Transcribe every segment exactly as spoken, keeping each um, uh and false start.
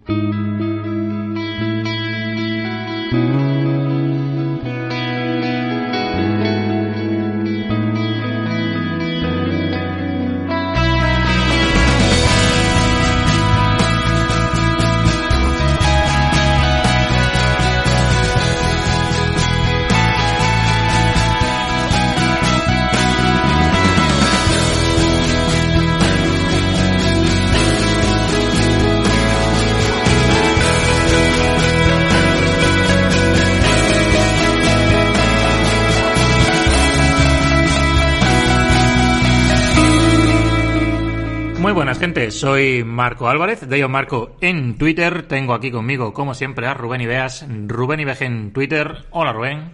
Gente, soy Marco Álvarez, de Yo Marco en Twitter. Tengo aquí conmigo, como siempre, a Rubén Ibeas, Rubén Ibeas en Twitter. Hola, Rubén.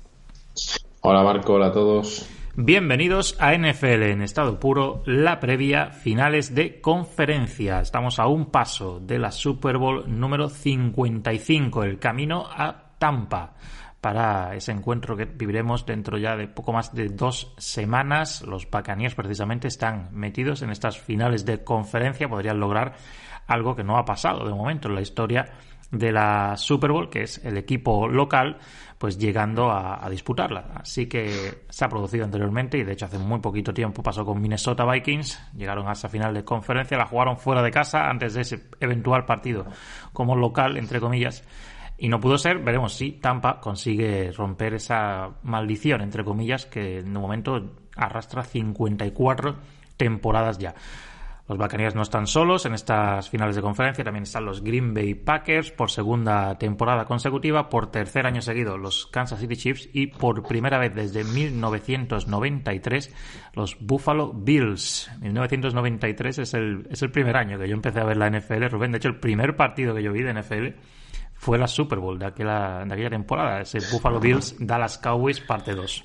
Hola, Marco. Hola a todos. Bienvenidos a N F L en estado puro, la previa finales de conferencia. Estamos a un paso de la Super Bowl número cincuenta y cinco, el camino a Tampa, para ese encuentro que viviremos dentro ya de poco más de dos semanas. Los Buccaneers precisamente están metidos en estas finales de conferencia. Podrían lograr algo que no ha pasado de momento en la historia de la Super Bowl, que es el equipo local pues llegando a, a disputarla. Así que se ha producido anteriormente y de hecho hace muy poquito tiempo pasó con Minnesota Vikings. Llegaron a esa final de conferencia, la jugaron fuera de casa antes de ese eventual partido como local, entre comillas. Y no pudo ser. Veremos si Tampa consigue romper esa maldición, entre comillas, que en un momento arrastra cincuenta y cuatro temporadas ya. Los Buccaneers no están solos en estas finales de conferencia. También están los Green Bay Packers por segunda temporada consecutiva. Por tercer año seguido los Kansas City Chiefs. Y por primera vez desde mil novecientos noventa y tres los Buffalo Bills. mil novecientos noventa y tres es el, es el primer año que yo empecé a ver la N F L, Rubén. De hecho, el primer partido que yo vi de N F L fue la Super Bowl de aquella, de aquella temporada, ese Buffalo Bills Dallas Cowboys parte dos.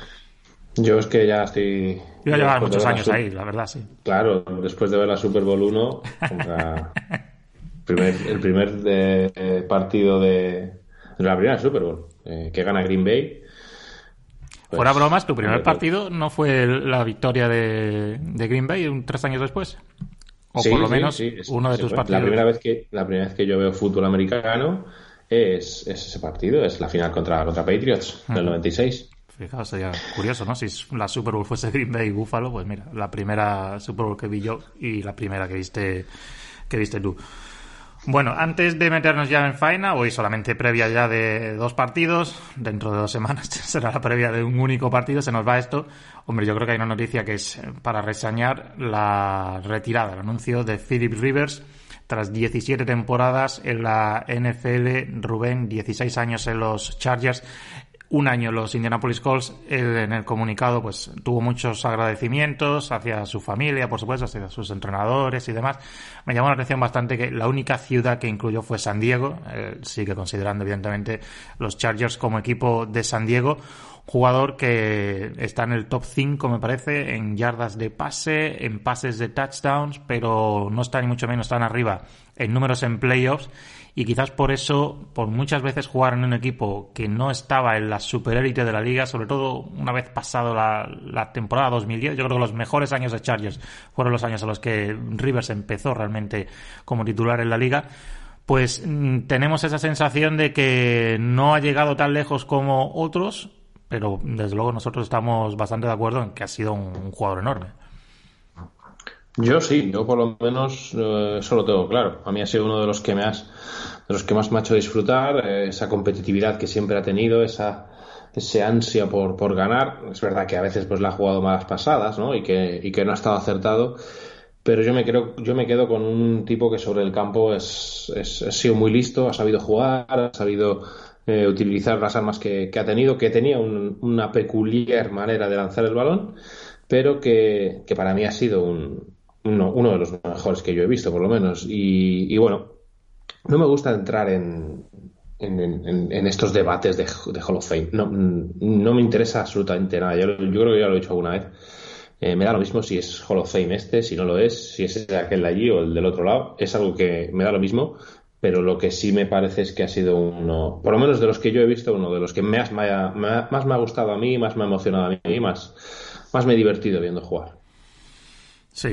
Yo es que ya estoy... Yo ya llevaba muchos años ahí, la verdad, sí. Claro, después de ver la Super Bowl uno, contra primer, el primer de, partido de, de la primera Super Bowl, eh, que gana Green Bay. Pues, fuera bromas, tu primer partido no fue la victoria de, de Green Bay un, tres años después. O sí, por lo sí, menos sí, es, uno de tus fue. partidos. La primera vez que la primera vez que yo veo fútbol americano es, es ese partido, es la final contra, contra Patriots del noventa y seis. Fijaos, sería curioso, ¿no? Si la Super Bowl fuese Green Bay y Buffalo, pues mira, la primera Super Bowl que vi yo y la primera que viste que viste tú. Bueno, antes de meternos ya en faena, hoy solamente previa ya de dos partidos, dentro de dos semanas será la previa de un único partido, se nos va esto. Hombre, yo creo que hay una noticia que es para reseñar la retirada, el anuncio de Philip Rivers, tras diecisiete temporadas en la N F L, Rubén, dieciséis años en los Chargers, un año en los Indianapolis Colts. Él en el comunicado pues tuvo muchos agradecimientos hacia su familia, por supuesto, hacia sus entrenadores y demás. Me llamó la atención bastante que la única ciudad que incluyó fue San Diego. Él sigue considerando evidentemente los Chargers como equipo de San Diego. Jugador que está en el top cinco, me parece, en yardas de pase, en pases de touchdowns, pero no está ni mucho menos tan arriba en números en playoffs. Y quizás por eso, por muchas veces jugar en un equipo que no estaba en la superélite de la liga, sobre todo una vez pasado la, la temporada dos mil diez, yo creo que los mejores años de Chargers fueron los años en los que Rivers empezó realmente como titular en la liga, pues mmm, tenemos esa sensación de que no ha llegado tan lejos como otros, pero desde luego nosotros estamos bastante de acuerdo en que ha sido un, un jugador enorme. Yo sí, yo por lo menos eh, eso lo tengo claro. A mí ha sido uno de los que me has, de los que más me ha hecho disfrutar, eh, esa competitividad que siempre ha tenido, esa ese ansia por por ganar. Es verdad que a veces pues la ha jugado malas pasadas, ¿no? Y que y que no ha estado acertado, pero yo me creo, yo me quedo con un tipo que sobre el campo es, es ha sido muy listo, ha sabido jugar, ha sabido eh, utilizar las armas que, que ha tenido, que tenía un, una peculiar manera de lanzar el balón, pero que, que para mí ha sido un Uno, uno de los mejores que yo he visto, por lo menos. Y, y bueno, no me gusta entrar en, en, en, en estos debates de, de Hall of Fame. No, no me interesa absolutamente nada. Yo, yo creo que ya lo he dicho alguna vez. Eh, me da lo mismo si es Hall of Fame este, si no lo es, si es aquel de allí o el del otro lado. Es algo que me da lo mismo. Pero lo que sí me parece es que ha sido uno, por lo menos de los que yo he visto, uno de los que más me ha, más me ha gustado a mí, más me ha emocionado a mí, más, más me he divertido viendo jugar. Sí.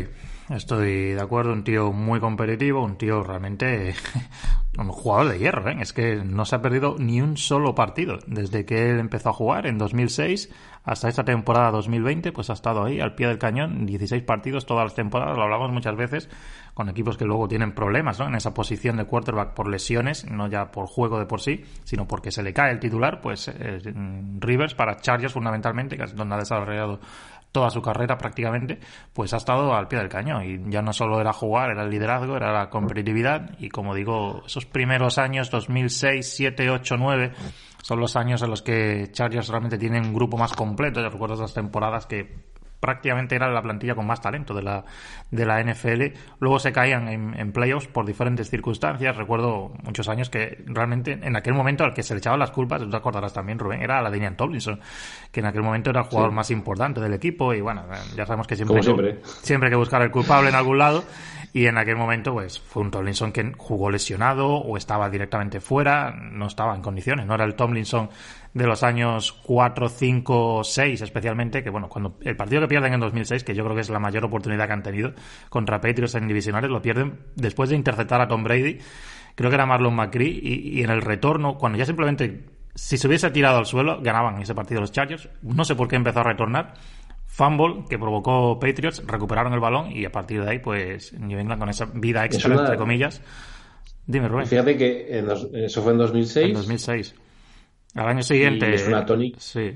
Estoy de acuerdo, un tío muy competitivo, un tío realmente un jugador de hierro, ¿eh? Es que no se ha perdido ni un solo partido desde que él empezó a jugar en dos mil seis hasta esta temporada dos mil veinte, pues ha estado ahí al pie del cañón, dieciséis partidos todas las temporadas, lo hablamos muchas veces con equipos que luego tienen problemas, ¿no? En esa posición de quarterback por lesiones, no ya por juego de por sí, sino porque se le cae el titular, pues eh, Rivers para Chargers fundamentalmente, que es donde ha desarrollado toda su carrera prácticamente, pues ha estado al pie del cañón y ya no solo era jugar, era el liderazgo, era la competitividad y como digo, esos primeros años dos mil seis, siete, ocho, nueve son los años en los que Chargers realmente tienen un grupo más completo. Yo recuerdo esas temporadas que prácticamente era la plantilla con más talento de la de la N F L. Luego se caían en, en playoffs por diferentes circunstancias. Recuerdo muchos años que realmente en aquel momento al que se le echaban las culpas, tú te acordarás también, Rubén, era a la Daniel Tomlinson, que en aquel momento era el jugador sí. más importante del equipo y bueno, ya sabemos que siempre, siempre. siempre hay que buscar el culpable en algún lado y en aquel momento pues fue un Tomlinson que jugó lesionado o estaba directamente fuera, no estaba en condiciones, no era el Tomlinson de los años cuatro, cinco, seis especialmente, que bueno, cuando el partido que pierden en dos mil seis, que yo creo que es la mayor oportunidad que han tenido contra Patriots en divisionales, lo pierden después de interceptar a Tom Brady, creo que era Marlon McCree, y, y en el retorno, cuando ya simplemente, si se hubiese tirado al suelo, ganaban ese partido los Chargers, no sé por qué empezó a retornar, fumble que provocó Patriots, recuperaron el balón y a partir de ahí, pues New England con esa vida extra, una... entre comillas. Dime, Rubén. Fíjate que en dos, eso fue en dos mil seis. En dos mil seis. Al año siguiente... Y es una tónica. Sí.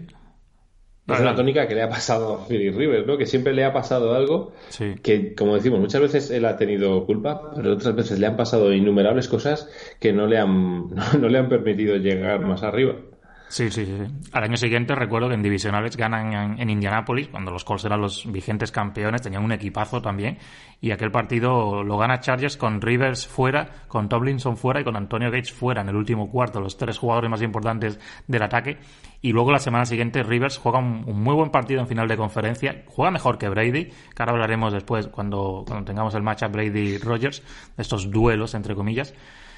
Es una tónica que le ha pasado a Philip Rivers, ¿no? Que siempre le ha pasado algo sí. que, como decimos, muchas veces él ha tenido culpa, pero otras veces le han pasado innumerables cosas que no le han, no, no le han permitido llegar más arriba. Sí, sí, sí. Al año siguiente recuerdo que en divisionales ganan en, en Indianápolis, cuando los Colts eran los vigentes campeones, tenían un equipazo también, y aquel partido lo gana Chargers con Rivers fuera, con Tomlinson fuera y con Antonio Gates fuera en el último cuarto, los tres jugadores más importantes del ataque, y luego la semana siguiente Rivers juega un, un muy buen partido en final de conferencia, juega mejor que Brady, que ahora hablaremos después cuando, cuando tengamos el matchup Brady-Rodgers, estos duelos entre comillas,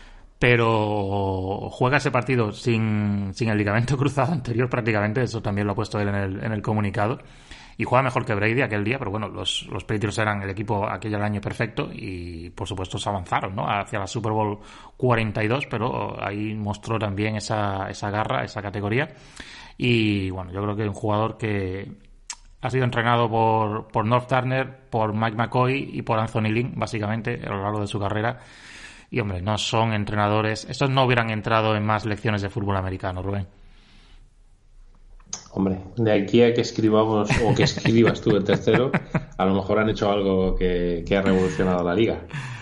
pero juega ese partido sin, sin el ligamento cruzado anterior prácticamente, eso también lo ha puesto él en el, en el comunicado, y juega mejor que Brady aquel día, pero bueno, los, los Patriots eran el equipo aquel año perfecto y por supuesto se avanzaron, ¿no?, hacia la Super Bowl cuarenta y dos, pero ahí mostró también esa, esa garra, esa categoría, y bueno, yo creo que un jugador que ha sido entrenado por, por North Turner, por Mike McCoy y por Anthony Lynn, básicamente, a lo largo de su carrera. Y hombre, no son entrenadores, estos no hubieran entrado en más lecciones de fútbol americano, Rubén. Hombre, de aquí a que escribamos o que escribas tú el tercero, a lo mejor han hecho algo que, que ha revolucionado la liga.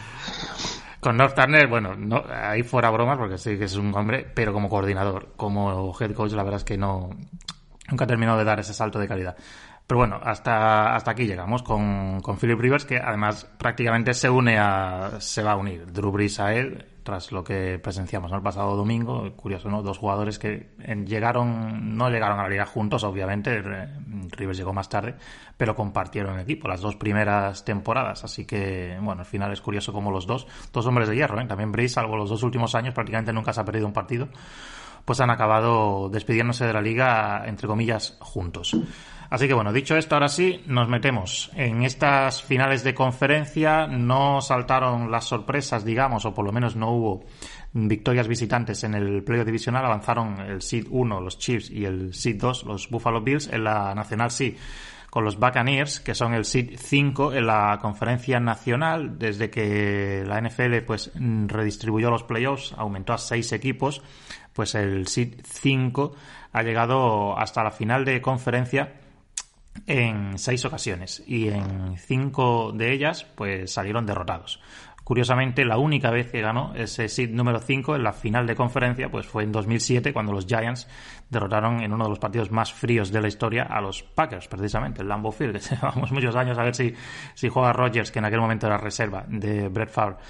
Con North Turner, bueno, no, ahí fuera bromas porque sí que es un hombre, pero como coordinador, como head coach, la verdad es que no, nunca ha terminado de dar ese salto de calidad. Pero bueno, hasta hasta aquí llegamos con, con Philip Rivers, que además prácticamente se une a se va a unir Drew Brees a él tras lo que presenciamos, ¿no?, el pasado domingo. Curioso, ¿no? Dos jugadores que llegaron no llegaron a la liga juntos, obviamente. Rivers llegó más tarde, pero compartieron el equipo las dos primeras temporadas. Así que, bueno, al final es curioso como los dos, dos hombres de hierro, ¿eh? También Brees, salvo los dos últimos años, prácticamente nunca se ha perdido un partido, pues han acabado despidiéndose de la liga, entre comillas, juntos. Así que bueno, dicho esto, ahora sí, nos metemos en estas finales de conferencia. No saltaron las sorpresas, digamos, o por lo menos no hubo victorias visitantes en el playoff divisional. Avanzaron el seed uno, los Chiefs, y el seed dos, los Buffalo Bills. En la nacional sí, con los Buccaneers, que son el seed cinco en la conferencia nacional. Desde que la N F L pues redistribuyó los playoffs, aumentó a seis equipos, pues el seed cinco ha llegado hasta la final de conferencia en seis ocasiones, y en cinco de ellas pues salieron derrotados. Curiosamente, la única vez que ganó ese seed número cinco en la final de conferencia pues fue en dos mil siete, cuando los Giants derrotaron en uno de los partidos más fríos de la historia a los Packers, precisamente, el Lambeau Field, que llevamos muchos años a ver si, si juega Rodgers, que en aquel momento era reserva de Brett Favre.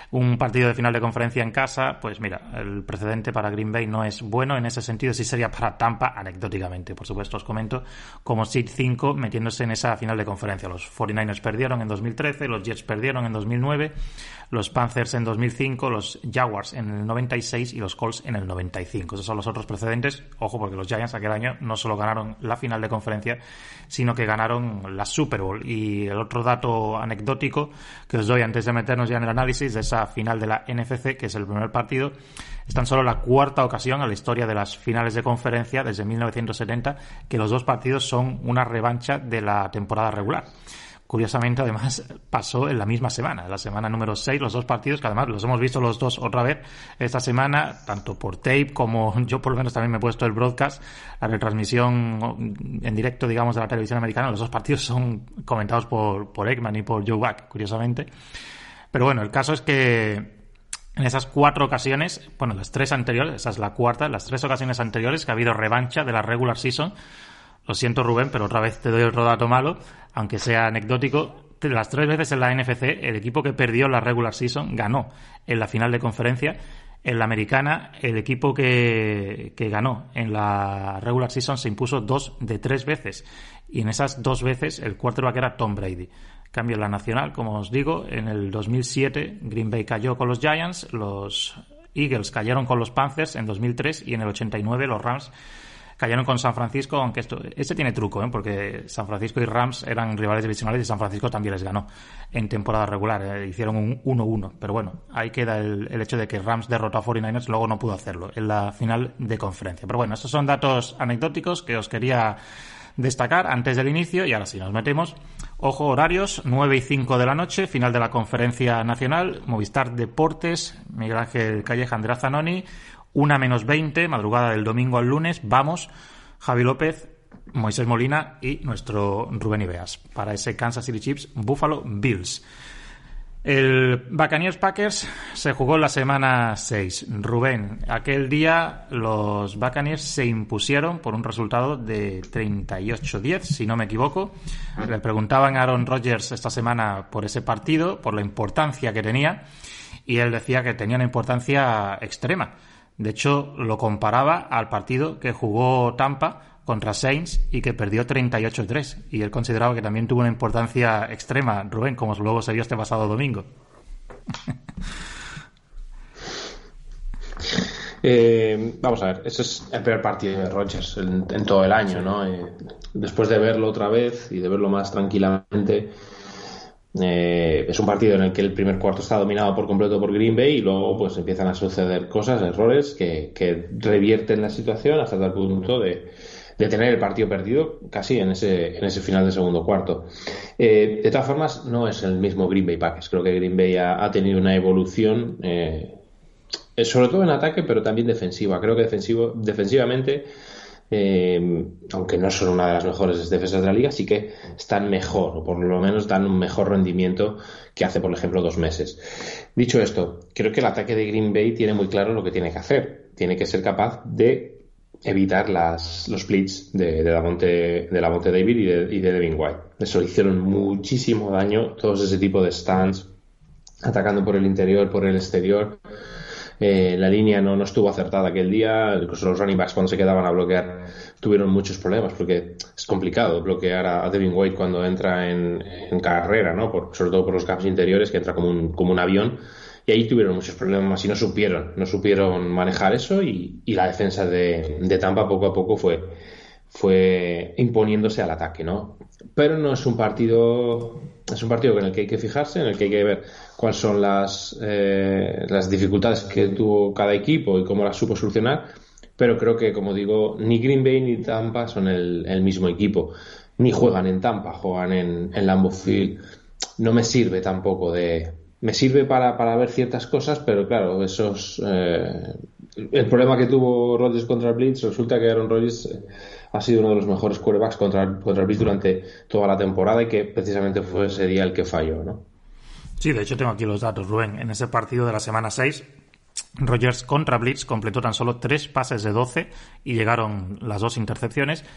un partido de final de conferencia en casa, pues mira, el precedente para Green Bay no es bueno. En ese sentido sí sería para Tampa, anecdóticamente, por supuesto, os comento, como seed cinco metiéndose en esa final de conferencia. Los cuarenta y nueve ers perdieron en dos mil trece, los Jets perdieron en dos mil nueve, los Panthers en dos mil cinco, los Jaguars en el noventa y seis y los Colts en el noventa y cinco. Esos son los otros precedentes. Ojo, porque los Giants aquel año no solo ganaron la final de conferencia, sino que ganaron la Super Bowl. Y el otro dato anecdótico que os doy antes de meternos ya en el análisis de esa final de la N F C, que es el primer partido, es tan solo la cuarta ocasión en la historia de las finales de conferencia desde mil novecientos setenta que los dos partidos son una revancha de la temporada regular. Curiosamente, además, pasó en la misma semana, en la semana número seis, los dos partidos, que además los hemos visto los dos otra vez esta semana, tanto por tape como yo por lo menos también me he puesto el broadcast, la retransmisión en directo, digamos, de la televisión americana. Los dos partidos son comentados por, por Eggman y por Joe Buck, curiosamente. Pero bueno, el caso es que en esas cuatro ocasiones, bueno, las tres anteriores, esa es la cuarta, las tres ocasiones anteriores que ha habido revancha de la regular season. Lo siento, Rubén, pero otra vez te doy otro dato malo, aunque sea anecdótico. Las tres veces en la N F C, el equipo que perdió la regular season ganó en la final de conferencia. En la americana, el equipo que, que ganó en la regular season se impuso dos de tres veces. Y en esas dos veces, el quarterback era Tom Brady. En cambio, en la nacional, como os digo, en el dos mil siete, Green Bay cayó con los Giants, los Eagles cayeron con los Panthers en dos mil tres y en el ochenta y nueve los Rams cayeron con San Francisco, aunque esto este tiene truco, ¿eh? Porque San Francisco y Rams eran rivales divisionales y San Francisco también les ganó en temporada regular, ¿eh? Hicieron un uno uno, pero bueno, ahí queda el, el hecho de que Rams derrotó a cuarenta y nueve ers, luego no pudo hacerlo en la final de conferencia. Pero bueno, estos son datos anecdóticos que os quería destacar antes del inicio. Y ahora sí, nos metemos. Ojo, horarios, nueve y cinco de la noche, final de la conferencia nacional, Movistar Deportes, Miguel Ángel Calleja, Andrea Zanoni. Una menos veinte, madrugada del domingo al lunes, vamos, Javi López, Moisés Molina y nuestro Rubén Ibeas, para ese Kansas City Chiefs Buffalo Bills. El Buccaneers Packers se jugó en la semana seis. Rubén, aquel día los Buccaneers se impusieron por un resultado de treinta y ocho diez, si no me equivoco. Le preguntaban a Aaron Rodgers esta semana por ese partido, por la importancia que tenía, y él decía que tenía una importancia extrema. De hecho, lo comparaba al partido que jugó Tampa contra Saints y que perdió treinta y ocho tres. Y él consideraba que también tuvo una importancia extrema, Rubén, como luego se vio este pasado domingo. Eh, vamos a ver, ese es el peor partido de Rodgers en, en todo el año, ¿no? Eh, después de verlo otra vez y de verlo más tranquilamente, Eh, es un partido en el que el primer cuarto está dominado por completo por Green Bay y luego pues empiezan a suceder cosas, errores que, que revierten la situación hasta tal punto de, de tener el partido perdido casi en ese, en ese final de segundo cuarto. Eh, de todas formas, no es el mismo Green Bay Packers. Creo que Green Bay ha, ha tenido una evolución, eh, sobre todo en ataque, pero también defensiva. Creo que defensivo, defensivamente Eh, aunque no son una de las mejores defensas de la liga, sí que están mejor, o por lo menos dan un mejor rendimiento que hace, por ejemplo, dos meses. Dicho esto, creo que el ataque de Green Bay tiene muy claro lo que tiene que hacer. Tiene que ser capaz de evitar las, los blitz de, de Lavonte, de Lavonte David y de, y de Devin White. Eso hicieron muchísimo daño, todos ese tipo de stands, atacando por el interior, por el exterior. Eh, la línea no, no estuvo acertada aquel día, incluso los running backs cuando se quedaban a bloquear tuvieron muchos problemas porque es complicado bloquear a, a Devin White cuando entra en, en carrera, ¿no? Por, sobre todo por los gaps interiores, que entra como un, como un avión, y ahí tuvieron muchos problemas y no supieron no supieron manejar eso, y, y la defensa de, de Tampa poco a poco fue fue imponiéndose al ataque, ¿no? Pero no es un partido es un partido en el que hay que fijarse, en el que hay que ver cuáles son las eh, las dificultades que tuvo cada equipo y cómo las supo solucionar. Pero creo que, como digo, ni Green Bay ni Tampa son el, el mismo equipo, ni juegan en Tampa, juegan en, en Lambeau Field. No me sirve tampoco de me sirve para, para ver ciertas cosas, pero claro, esos eh, el problema que tuvo Rodgers contra el Blitz, resulta que Aaron Rodgers eh, ha sido uno de los mejores quarterbacks contra, contra el Blitz durante toda la temporada, y que precisamente fue ese día el que falló, ¿no? Sí, de hecho tengo aquí los datos, Rubén. En ese partido de la semana seis, Rodgers contra Blitz completó tan solo tres pases de doce y llegaron las dos intercepciones.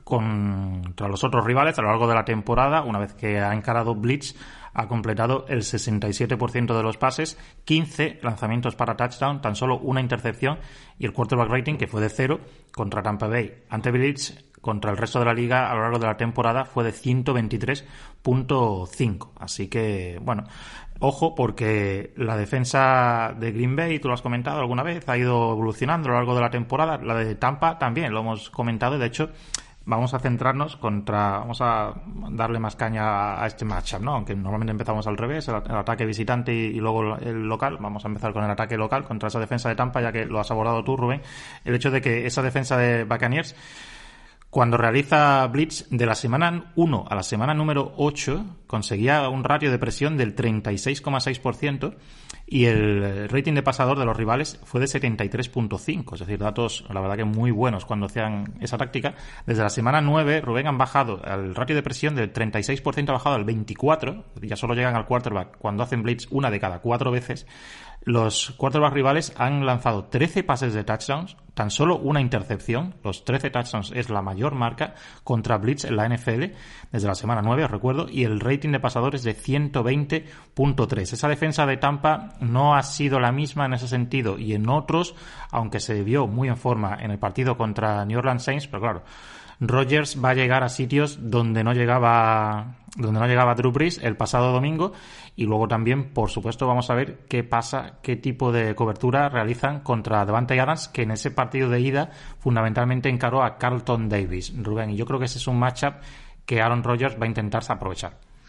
contra los otros rivales a lo largo de la temporada. Una vez que ha encarado blitz, ha completado el sesenta y siete por ciento de los pases, quince lanzamientos para touchdown, tan solo una intercepción, y el quarterback rating, que fue de cero contra Tampa Bay ante blitz, contra el resto de la liga a lo largo de la temporada fue de ciento veintitrés punto cinco. Así que, bueno, ojo, porque la defensa de Green Bay, tú lo has comentado alguna vez, ha ido evolucionando a lo largo de la temporada. La de Tampa también, lo hemos comentado, y de hecho vamos a centrarnos contra, vamos a darle más caña a este matchup, ¿no? Aunque normalmente empezamos al revés, el, el ataque visitante y, y luego el local. Vamos a empezar con el ataque local contra esa defensa de Tampa, ya que lo has abordado tú, Rubén. El hecho de que esa defensa de Buccaneers, cuando realiza blitz de la semana uno a la semana número ocho, conseguía un ratio de presión del treinta y seis coma seis por ciento y el rating de pasador de los rivales fue de setenta y tres punto cinco, es decir, datos la verdad que muy buenos cuando hacían esa táctica. Desde la semana nueve, Rubén, han bajado el ratio de presión del treinta y seis por ciento, ha bajado al veinticuatro por ciento, ya solo llegan al quarterback cuando hacen blitz una de cada cuatro veces. Los quarterbacks rivales han lanzado trece pases de touchdowns, tan solo una intercepción. Los trece touchdowns es la mayor marca contra blitz en la N F L desde la semana nueve, os recuerdo, y el rating de pasadores de ciento veinte punto tres. Esa defensa de Tampa no ha sido la misma en ese sentido y en otros, aunque se vio muy en forma en el partido contra New Orleans Saints, pero claro, Rodgers va a llegar a sitios donde no llegaba donde no llegaba Drew Brees el pasado domingo, y luego también, por supuesto, vamos a ver qué pasa, qué tipo de cobertura realizan contra Davante Adams, que en ese partido de ida fundamentalmente encaró a Carlton Davis, Rubén, y yo creo que ese es un matchup que Aaron Rodgers va a intentar aprovechar.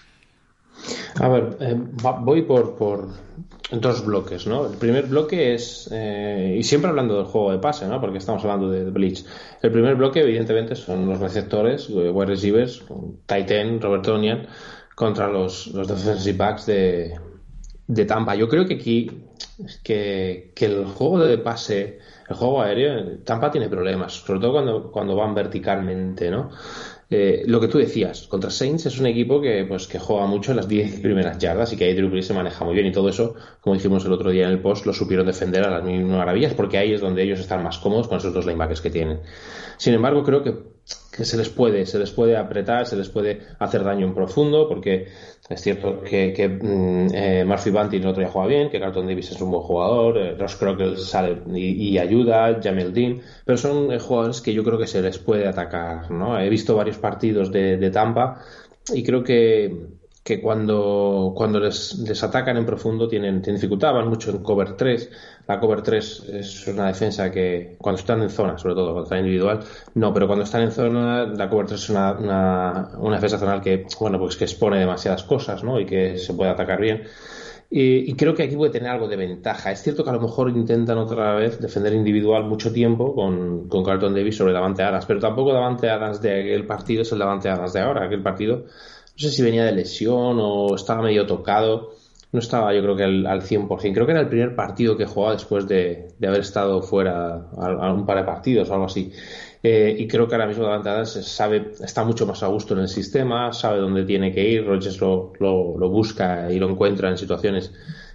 A ver, eh, voy por, por dos bloques, ¿no? El primer bloque es, eh, y siempre hablando del juego de pase, ¿no? Porque estamos hablando de blitz. El primer bloque, evidentemente, son los receptores, wide receivers, tight end, Robert Tonyan, contra los, los defensive backs de, de Tampa. Yo creo que aquí, que, que el juego de pase, el juego aéreo, Tampa tiene problemas, sobre todo cuando, cuando van verticalmente, ¿no? Eh, lo que tú decías, contra Saints es un equipo que pues que juega mucho en las diez primeras yardas y que ahí Drew Brees se maneja muy bien, y todo eso, como dijimos el otro día en el post, lo supieron defender a las mil maravillas, porque ahí es donde ellos están más cómodos con esos dos linebackers que tienen. Sin embargo, creo que, que se les puede se les puede apretar, se les puede hacer daño en profundo, porque es cierto que, que mm, eh, Murphy Bunting el otro día juega bien, que Carlton Davis es un buen jugador, eh, Ross Crockett sale y, y ayuda, Jamel Dean, pero son eh, jugadores que yo creo que se les puede atacar, ¿no? He visto varios partidos de, de Tampa y creo que, que cuando, cuando les, les atacan en profundo tienen, tienen dificultad, van mucho en cover tres. La cover tres es una defensa que cuando están en zona, sobre todo cuando están individual, no, pero cuando están en zona, la cover tres es una, una, una defensa zonal que, bueno, pues que expone demasiadas cosas, ¿no? Y que se puede atacar bien. Y, y creo que aquí puede tener algo de ventaja. Es cierto que a lo mejor intentan otra vez defender individual mucho tiempo con, con Carlton Davis sobre Davante Adams, pero tampoco Davante Adams de aquel partido es el Davante Adams de ahora. Aquel partido, no sé si venía de lesión o estaba medio tocado, no estaba yo creo que al, al cien por ciento. Creo que era el primer partido que jugaba después de, de haber estado fuera a, a un par de partidos o algo así. Eh, y creo que ahora mismo Davante Adams sabe, está mucho más a gusto en el sistema, sabe dónde tiene que ir. Rodgers lo, lo, lo busca y lo encuentra en situaciones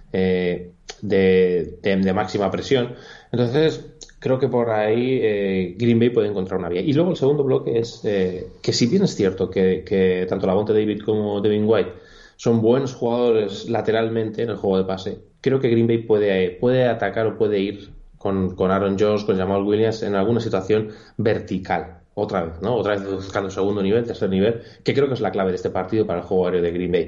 eh, de, de, de máxima presión. Entonces creo que por ahí eh, Green Bay puede encontrar una vía. Y luego el segundo bloque es eh, que si bien es cierto que, que tanto Lavonte David como Devin White son buenos jugadores lateralmente en el juego de pase, creo que Green Bay puede, puede atacar o puede ir con, con Aaron Jones, con Jamal Williams en alguna situación vertical. Otra vez, ¿no? Otra vez buscando segundo nivel, tercer nivel, que creo que es la clave de este partido para el juego aéreo de Green Bay.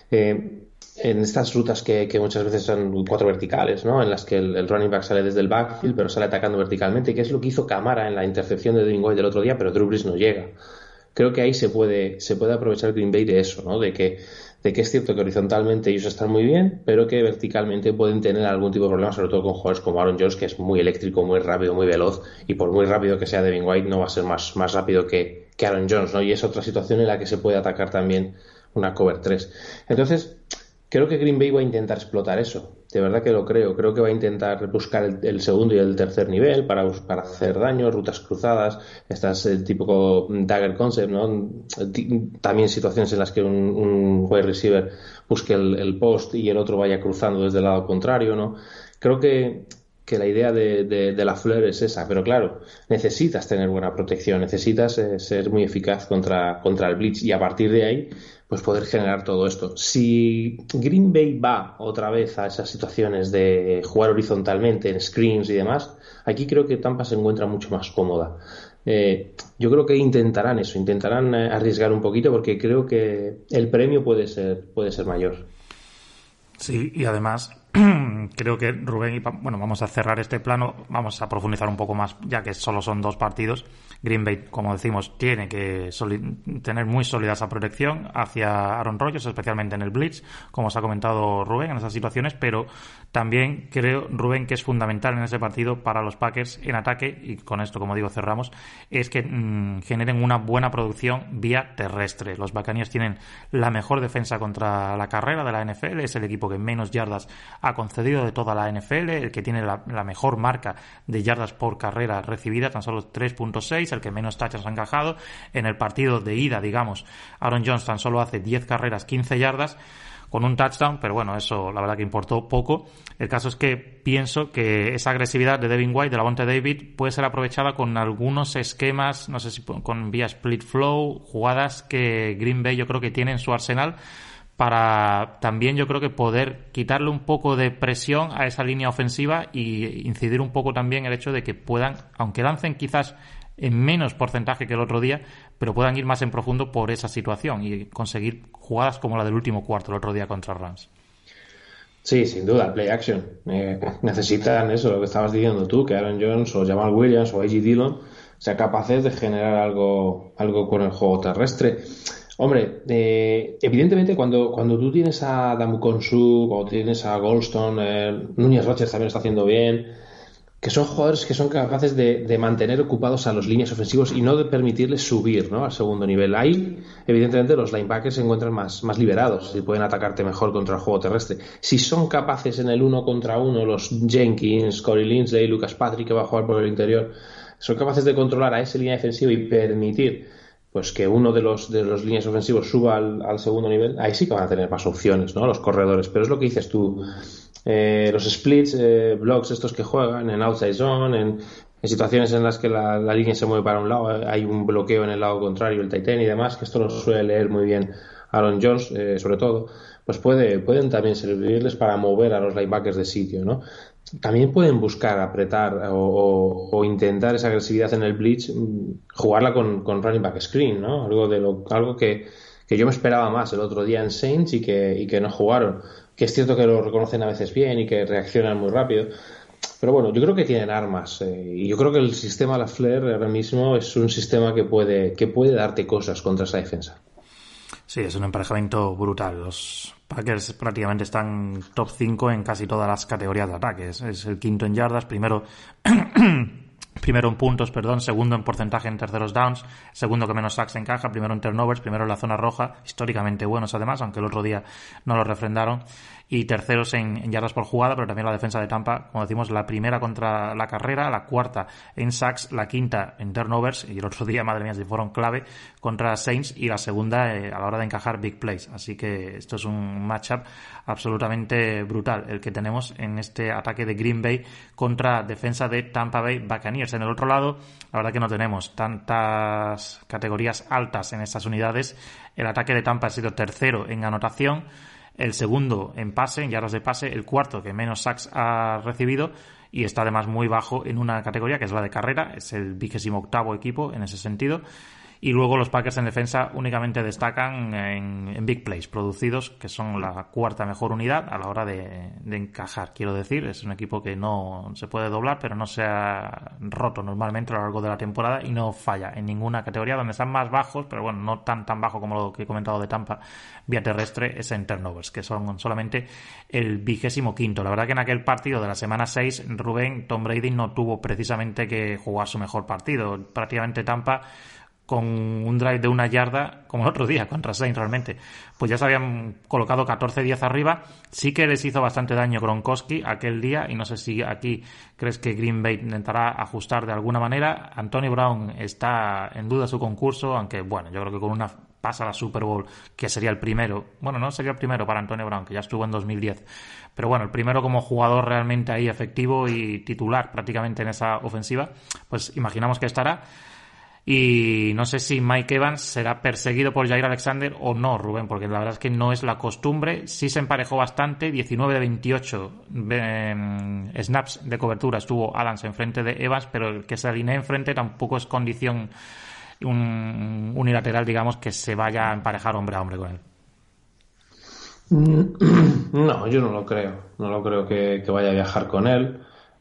Eh, en estas rutas que, que muchas veces son cuatro verticales, ¿no? En las que el, el running back sale desde el backfield, pero sale atacando verticalmente, que es lo que hizo Camara en la intercepción de Devin White del otro día, pero Drew Brees no llega. Creo que ahí se puede, se puede aprovechar Green Bay de eso, ¿no? De que, de que es cierto que horizontalmente ellos están muy bien, pero que verticalmente pueden tener algún tipo de problema, sobre todo con jugadores como Aaron Jones, que es muy eléctrico, muy rápido, muy veloz, y por muy rápido que sea Devin White, no va a ser más, más rápido que, que Aaron Jones, ¿no? Y es otra situación en la que se puede atacar también una cover tres. Entonces, creo que Green Bay va a intentar explotar eso. De verdad que lo creo. Creo que va a intentar buscar el, el segundo y el tercer nivel para, para hacer daño, rutas cruzadas, estas el típico dagger concept, ¿no? También situaciones en las que un, un wide receiver busque el, el post y el otro vaya cruzando desde el lado contrario, ¿no? Creo que que la idea de, de, de Lafleur es esa, pero claro, necesitas tener buena protección, necesitas eh, ser muy eficaz contra, contra el blitz y a partir de ahí pues poder generar todo esto. Si Green Bay va otra vez a esas situaciones de jugar horizontalmente en screens y demás, aquí creo que Tampa se encuentra mucho más cómoda. Eh, yo creo que intentarán eso, intentarán eh, arriesgar un poquito porque creo que el premio puede ser, puede ser mayor. Sí, y además creo que Rubén, y bueno, vamos a cerrar este plano, vamos a profundizar un poco más, ya que solo son dos partidos. Green Bay, como decimos, tiene que tener muy sólida esa protección hacia Aaron Rodgers, especialmente en el blitz, como os ha comentado Rubén, en esas situaciones, pero también creo, Rubén, que es fundamental en ese partido para los Packers en ataque, y con esto, como digo, cerramos, es que mmm, generen una buena producción vía terrestre. Los Buccaneers tienen la mejor defensa contra la carrera de la N F L, es el equipo que menos yardas ha concedido de toda la N F L, el que tiene la, la mejor marca de yardas por carrera recibida, tan solo tres punto seis, el que menos touchdowns ha encajado. En el partido de ida, digamos, Aaron Jones tan solo hace diez carreras, quince yardas, con un touchdown, pero bueno, eso la verdad que importó poco. El caso es que pienso que esa agresividad de Devin White, de Lavonte David, puede ser aprovechada con algunos esquemas, no sé si con vía split flow, jugadas que Green Bay yo creo que tiene en su arsenal, para también yo creo que poder quitarle un poco de presión a esa línea ofensiva y incidir un poco también el hecho de que puedan, aunque lancen quizás en menos porcentaje que el otro día, pero puedan ir más en profundo por esa situación y conseguir jugadas como la del último cuarto el otro día contra Rams. Sí, sin duda, play action. Eh, necesitan eso, lo que estabas diciendo tú, que Aaron Jones o Jamal Williams o A J Dillon sean capaces de generar algo, algo con el juego terrestre. Hombre, eh, evidentemente cuando, cuando tú tienes a Damukonsu, cuando tienes a Goldstone, eh, Núñez Roches también lo está haciendo bien, que son jugadores que son capaces de, de mantener ocupados a los líneas ofensivos y no de permitirles subir, ¿no?, al segundo nivel. Ahí, evidentemente, los linebackers se encuentran más, más liberados y pueden atacarte mejor contra el juego terrestre. Si son capaces en el uno contra uno, los Jenkins, Corey Linsley, Lucas Patrick, que va a jugar por el interior, son capaces de controlar a esa línea defensiva y permitir pues que uno de los de los líneas ofensivos suba al, al segundo nivel, ahí sí que van a tener más opciones, ¿no?, los corredores. Pero es lo que dices tú, eh, los splits, eh, blocks estos que juegan en outside zone, en, en situaciones en las que la, la línea se mueve para un lado, hay un bloqueo en el lado contrario, el tight end y demás, que esto lo suele leer muy bien Aaron Jones, eh, sobre todo, pues puede, pueden también servirles para mover a los linebackers de sitio, ¿no? También pueden buscar apretar o, o, o intentar esa agresividad en el blitz, jugarla con, con running back screen, ¿no? Algo de lo, algo que, que yo me esperaba más el otro día en Saints y que, y que no jugaron. Que es cierto que lo reconocen a veces bien y que reaccionan muy rápido. Pero bueno, yo creo que tienen armas. Eh, y yo creo que el sistema Lafleur ahora mismo es un sistema que puede, que puede darte cosas contra esa defensa. Sí, es un emparejamiento brutal. Los Packers prácticamente están top cinco en casi todas las categorías de ataques. Es el quinto en yardas, primero primero en puntos, perdón, segundo en porcentaje en terceros downs, segundo que menos sacks encaja, primero en turnovers, primero en la zona roja, históricamente buenos además, aunque el otro día no lo refrendaron, y terceros en, en yardas por jugada, pero también la defensa de Tampa, como decimos, la primera contra la carrera, la cuarta en sacks, la quinta en turnovers, y el otro día, madre mía, si fueron clave contra Saints, y la segunda eh, a la hora de encajar big plays. Así que esto es un matchup absolutamente brutal, el que tenemos en este ataque de Green Bay contra defensa de Tampa Bay Buccaneers. En el otro lado, la verdad que no tenemos tantas categorías altas en estas unidades. El ataque de Tampa ha sido tercero en anotación, el segundo en pase, en yardas de pase, el cuarto que menos sacks ha recibido, y está además muy bajo en una categoría que es la de carrera, es el vigésimo octavo equipo en ese sentido. Y luego los Packers en defensa únicamente destacan en, en big plays producidos, que son la cuarta mejor unidad a la hora de, de encajar. Quiero decir, es un equipo que no se puede doblar, pero no se ha roto normalmente a lo largo de la temporada y no falla en ninguna categoría. Donde están más bajos, pero bueno, no tan tan bajo como lo que he comentado de Tampa vía terrestre, es en turnovers, que son solamente el vigésimo quinto. La verdad que en aquel partido de la semana seis, Rubén, Tom Brady no tuvo precisamente que jugar su mejor partido. Prácticamente Tampa, con un drive de una yarda, como el otro día contra Saints realmente, pues ya se habían colocado catorce diez arriba. Sí que les hizo bastante daño Gronkowski aquel día, y no sé si aquí crees que Green Bay intentará ajustar de alguna manera. Antonio Brown está en duda su concurso, aunque bueno, yo creo que con una pasa a la Super Bowl, que sería el primero, bueno, no sería el primero para Antonio Brown, que ya estuvo en dos mil diez, pero bueno, el primero como jugador realmente ahí efectivo y titular prácticamente en esa ofensiva, pues imaginamos que estará. Y no sé si Mike Evans será perseguido por Jair Alexander o no, Rubén, porque la verdad es que no es la costumbre. Sí se emparejó bastante, diecinueve de veintiocho eh, snaps de cobertura estuvo Adams enfrente de Evans, pero el que se alinee enfrente tampoco es condición un, unilateral, digamos, que se vaya a emparejar hombre a hombre con él. No, yo no lo creo. No lo creo que, que vaya a viajar con él.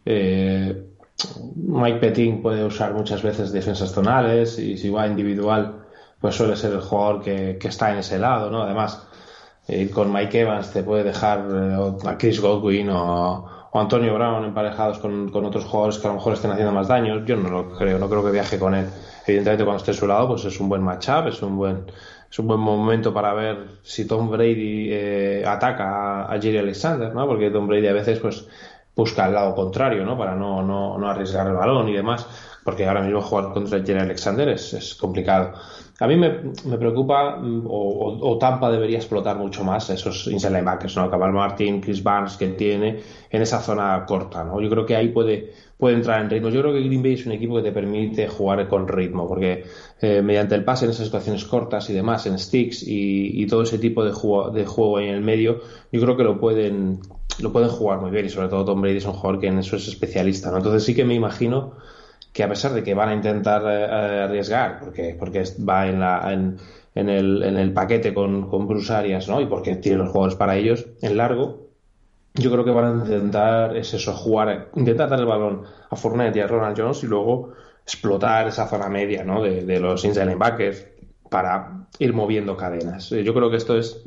Eh... Mike Petting puede usar muchas veces defensas zonales y si va individual pues suele ser el jugador que, que está en ese lado, ¿no? Además, ir con Mike Evans te puede dejar eh, a Chris Godwin o, o Antonio Brown emparejados con, con otros jugadores que a lo mejor estén haciendo más daño. Yo no lo creo, no creo que viaje con él. Evidentemente cuando esté a su lado pues es un buen matchup, es un buen es un buen momento para ver si Tom Brady eh, ataca a, a Jerry Alexander, ¿no? Porque Tom Brady a veces pues busca el lado contrario, ¿no? Para no, no, no arriesgar el balón y demás, porque ahora mismo jugar contra Jerry Alexander es, es complicado. A mí me, me preocupa, o, o, o Tampa debería explotar mucho más esos inside linebackers, ¿no? Kamal Martin, Chris Barnes, que tiene en esa zona corta, ¿no? Yo creo que ahí puede, puede entrar en ritmo. Yo creo que Green Bay es un equipo que te permite jugar con ritmo, porque eh, mediante el pase en esas situaciones cortas y demás, en sticks y, y todo ese tipo de juego, de juego ahí en el medio, yo creo que lo pueden lo pueden jugar muy bien y sobre todo Tom Brady es un jugador que en eso es especialista, ¿no? Entonces sí que me imagino que a pesar de que van a intentar eh, arriesgar porque porque va en la en, en el en el paquete con, con Bruce Arians, ¿no? Y porque tiene los jugadores para ellos en largo, yo creo que van a intentar es eso, jugar, intentar dar el balón a Fournette y a Ronald Jones y luego explotar esa zona media, ¿no? De, de los inside linebackers para ir moviendo cadenas. Yo creo que esto es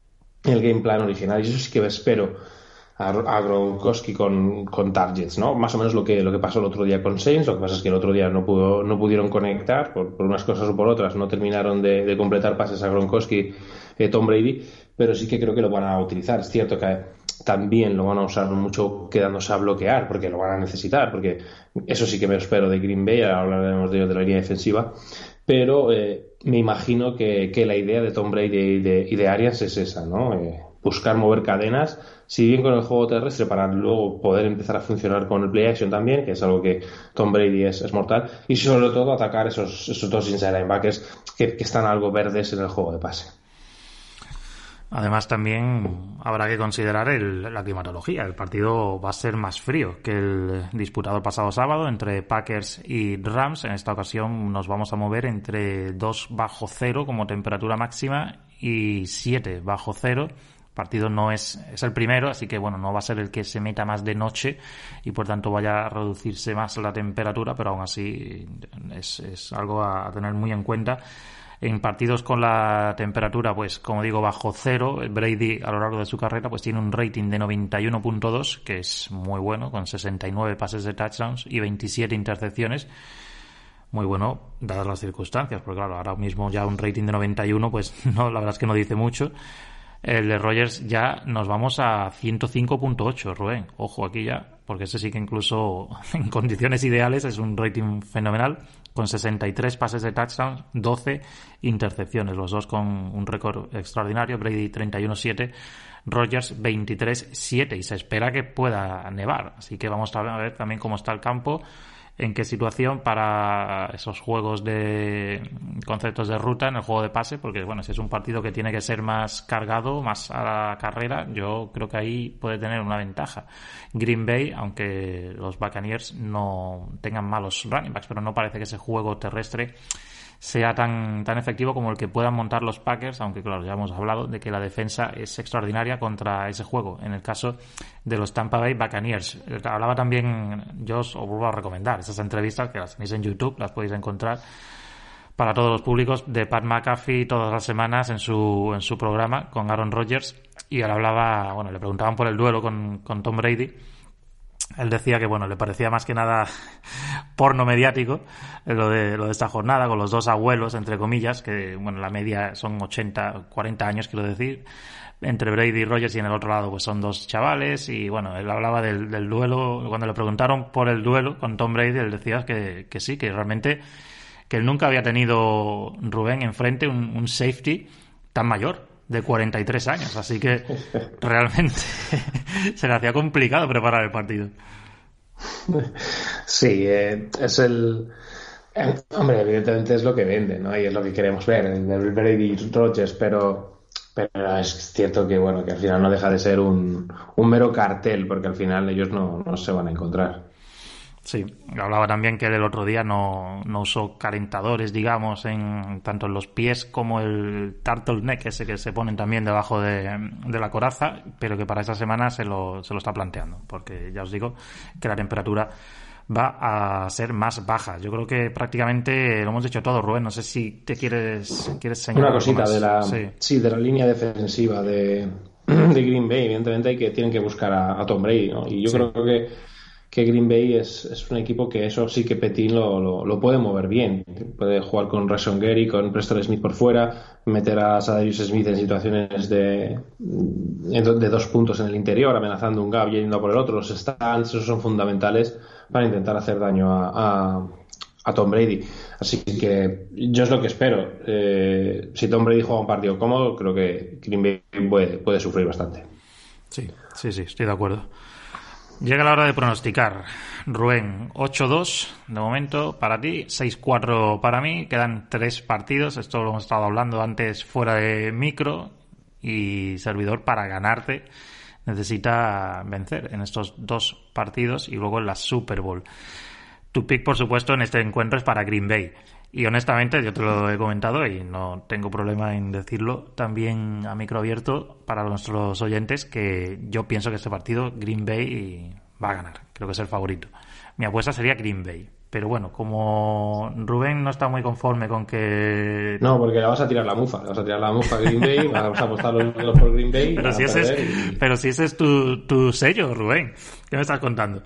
el game plan original y eso sí que espero a, a Gronkowski con, con targets, ¿no? Más o menos lo que lo que pasó el otro día con Saints. Lo que pasa es que el otro día no pudo no pudieron conectar por, por unas cosas o por otras, no terminaron de, de completar pases a Gronkowski, eh, Tom Brady, pero sí que creo que lo van a utilizar. Es cierto que también lo van a usar mucho quedándose a bloquear porque lo van a necesitar, porque eso sí que me espero de Green Bay. Ahora hablaremos de, de la línea defensiva, pero eh, me imagino que, que la idea de Tom Brady y de, y de Arians es esa, ¿no? Eh, buscar mover cadenas, si bien con el juego terrestre, para luego poder empezar a funcionar con el play action también, que es algo que Tom Brady es, es mortal, y sobre todo atacar esos, esos dos inside linebackers que, que están algo verdes en el juego de pase. Además también habrá que considerar el, la climatología. El partido va a ser más frío que el disputado el pasado sábado entre Packers y Rams. En esta ocasión nos vamos a mover entre dos bajo cero como temperatura máxima y siete bajo cero. El partido no es, es el primero, así que bueno, no va a ser el que se meta más de noche y por tanto vaya a reducirse más la temperatura, pero aún así es, es algo a tener muy en cuenta. En partidos con la temperatura, pues como digo, bajo cero, Brady a lo largo de su carrera pues tiene un rating de noventa y uno punto dos, que es muy bueno, con sesenta y nueve pases de touchdowns y veintisiete intercepciones. Muy bueno, dadas las circunstancias, porque claro, ahora mismo ya un rating de noventa y uno, pues no, la verdad es que no dice mucho. El de Rodgers ya nos vamos a ciento cinco punto ocho, Rubén. Ojo aquí ya, porque ese sí que incluso en condiciones ideales es un rating fenomenal, con sesenta y tres pases de touchdown, doce intercepciones, los dos con un récord extraordinario. Brady treinta y uno siete, Rodgers veintitrés siete, y se espera que pueda nevar, así que vamos a ver también cómo está el campo, en qué situación para esos juegos de conceptos de ruta en el juego de pase, porque bueno, si es un partido que tiene que ser más cargado, más a la carrera, yo creo que ahí puede tener una ventaja Green Bay, aunque los Buccaneers no tengan malos running backs, pero no parece que ese juego terrestre sea tan tan efectivo como el que puedan montar los Packers, aunque claro, ya hemos hablado de que la defensa es extraordinaria contra ese juego, en el caso de los Tampa Bay Buccaneers. Hablaba también, yo os, os vuelvo a recomendar esas entrevistas, que las tenéis en YouTube, las podéis encontrar para todos los públicos, de Pat McAfee todas las semanas en su en su programa con Aaron Rodgers, y él hablaba, bueno, le preguntaban por el duelo con, con Tom Brady. Él decía que bueno, le parecía más que nada porno mediático lo de lo de esta jornada, con los dos abuelos, entre comillas, que bueno, la media son ochenta, cuarenta años, quiero decir, entre Brady y Rodgers, y en el otro lado pues son dos chavales. Y bueno, él hablaba del, del duelo. Cuando le preguntaron por el duelo con Tom Brady, él decía que, que sí, que realmente que él nunca había tenido, Rubén, enfrente un, un safety tan mayor, de cuarenta y tres años, así que realmente se le hacía complicado preparar el partido. Sí, eh, es el... eh, hombre, evidentemente es lo que vende, ¿no? Y es lo que queremos ver, el de Brady y Rodgers, pero, pero es cierto que, bueno, que al final no deja de ser un, un mero cartel, porque al final ellos no, no se van a encontrar. Sí, hablaba también que él el otro día no, no usó calentadores, digamos, en tanto en los pies como el turtleneck, ese que se ponen también debajo de, de la coraza, pero que para esta semana se lo, se lo está planteando, porque ya os digo que la temperatura va a ser más baja. Yo creo que prácticamente lo hemos dicho todo, Rubén. No sé si te quieres, quieres señalar Una cosita algo más. de la, Sí. sí, de la línea defensiva de, de Green Bay. Evidentemente hay que, tienen que buscar a, a Tom Brady, ¿no? Y yo Sí. creo que, que Green Bay es, es un equipo que eso sí que Petín lo, lo, lo puede mover bien. Puede jugar con Rashawn Gary, con Preston Smith por fuera, meter a Zadarius Smith en situaciones de, de dos puntos en el interior, amenazando un gap y yendo por el otro. Los stands, esos son fundamentales para intentar hacer daño a, a, a Tom Brady. Así que yo es lo que espero. Eh, si Tom Brady juega un partido cómodo, creo que Green Bay puede, puede sufrir bastante. Sí, sí, sí, estoy de acuerdo. Llega la hora de pronosticar. Rubén, ocho dos de momento para ti, seis cuatro para mí. Quedan tres partidos. Esto lo hemos estado hablando antes fuera de micro. Y servidor, para ganarte necesita vencer en estos dos partidos y luego en la Super Bowl. Tu pick, por supuesto, en este encuentro es para Green Bay. Y honestamente, yo te lo he comentado y no tengo problema en decirlo también a micro abierto para nuestros oyentes, que yo pienso que este partido Green Bay va a ganar. Creo que es el favorito. Mi apuesta sería Green Bay. Pero bueno, como Rubén no está muy conforme con que... No, porque le vas a tirar la mufa. Le vas a tirar la mufa a Green Bay, vas a apostar los dedos por Green Bay. Pero si, ese es, y... pero si ese es tu, tu sello, Rubén. ¿Qué me estás contando?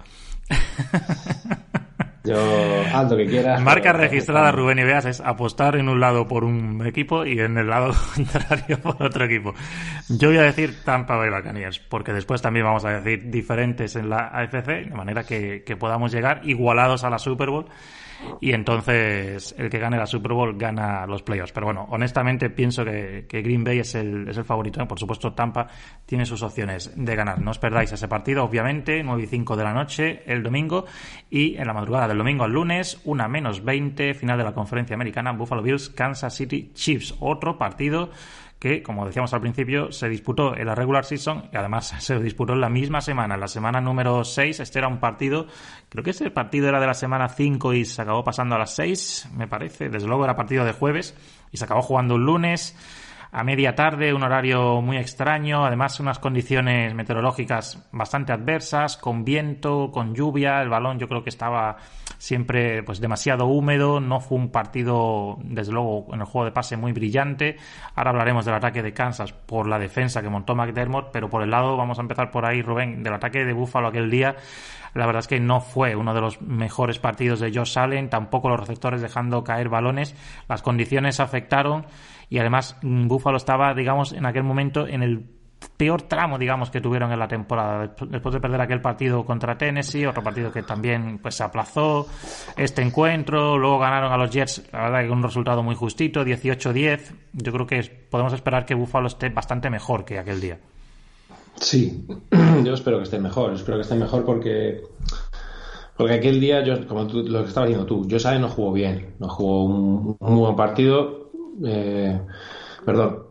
Yo, haz lo que quieras. Marca registrada, Rubén Ibeas, es apostar en un lado por un equipo y en el lado contrario por otro equipo. Yo voy a decir Tampa Bay Buccaneers, porque después también vamos a decir diferentes en la A F C, de manera que, que podamos llegar igualados a la Super Bowl. Y entonces el que gane la Super Bowl gana los playoffs. Pero bueno, honestamente pienso que, que Green Bay es el, es el favorito. Por supuesto, Tampa tiene sus opciones de ganar. No os perdáis ese partido, obviamente, nueve y cinco de la noche el domingo. Y en la madrugada del domingo al lunes, una menos veinte, final de la conferencia americana, Buffalo Bills, Kansas City Chiefs. Otro partido que, como decíamos al principio, se disputó en la regular season y además se disputó en la misma semana, en la semana número seis. Este era un partido, creo que ese partido era de la semana cinco y se acabó pasando a las seis, me parece. Desde luego era partido de jueves y se acabó jugando un lunes a media tarde, un horario muy extraño, además unas condiciones meteorológicas bastante adversas, con viento, con lluvia. El balón yo creo que estaba siempre pues demasiado húmedo. No fue un partido, desde luego, en el juego de pase muy brillante. Ahora hablaremos del ataque de Kansas por la defensa que montó McDermott, pero por el lado, vamos a empezar por ahí, Rubén, del ataque de Buffalo aquel día. La verdad es que no fue uno de los mejores partidos de Josh Allen, tampoco los receptores dejando caer balones. Las condiciones afectaron y además Buffalo estaba, digamos, en aquel momento en el peor tramo, digamos, que tuvieron en la temporada. Después de perder aquel partido contra Tennessee, otro partido que también pues se aplazó, este encuentro, luego ganaron a los Jets, la verdad que con un resultado muy justito, dieciocho diez. Yo creo que podemos esperar que Buffalo esté bastante mejor que aquel día. Sí, yo espero que esté mejor, espero que esté mejor porque porque aquel día, yo, como tú, lo que estabas diciendo tú, Josh Allen no jugó bien, no jugó un, un muy buen partido, eh, perdón,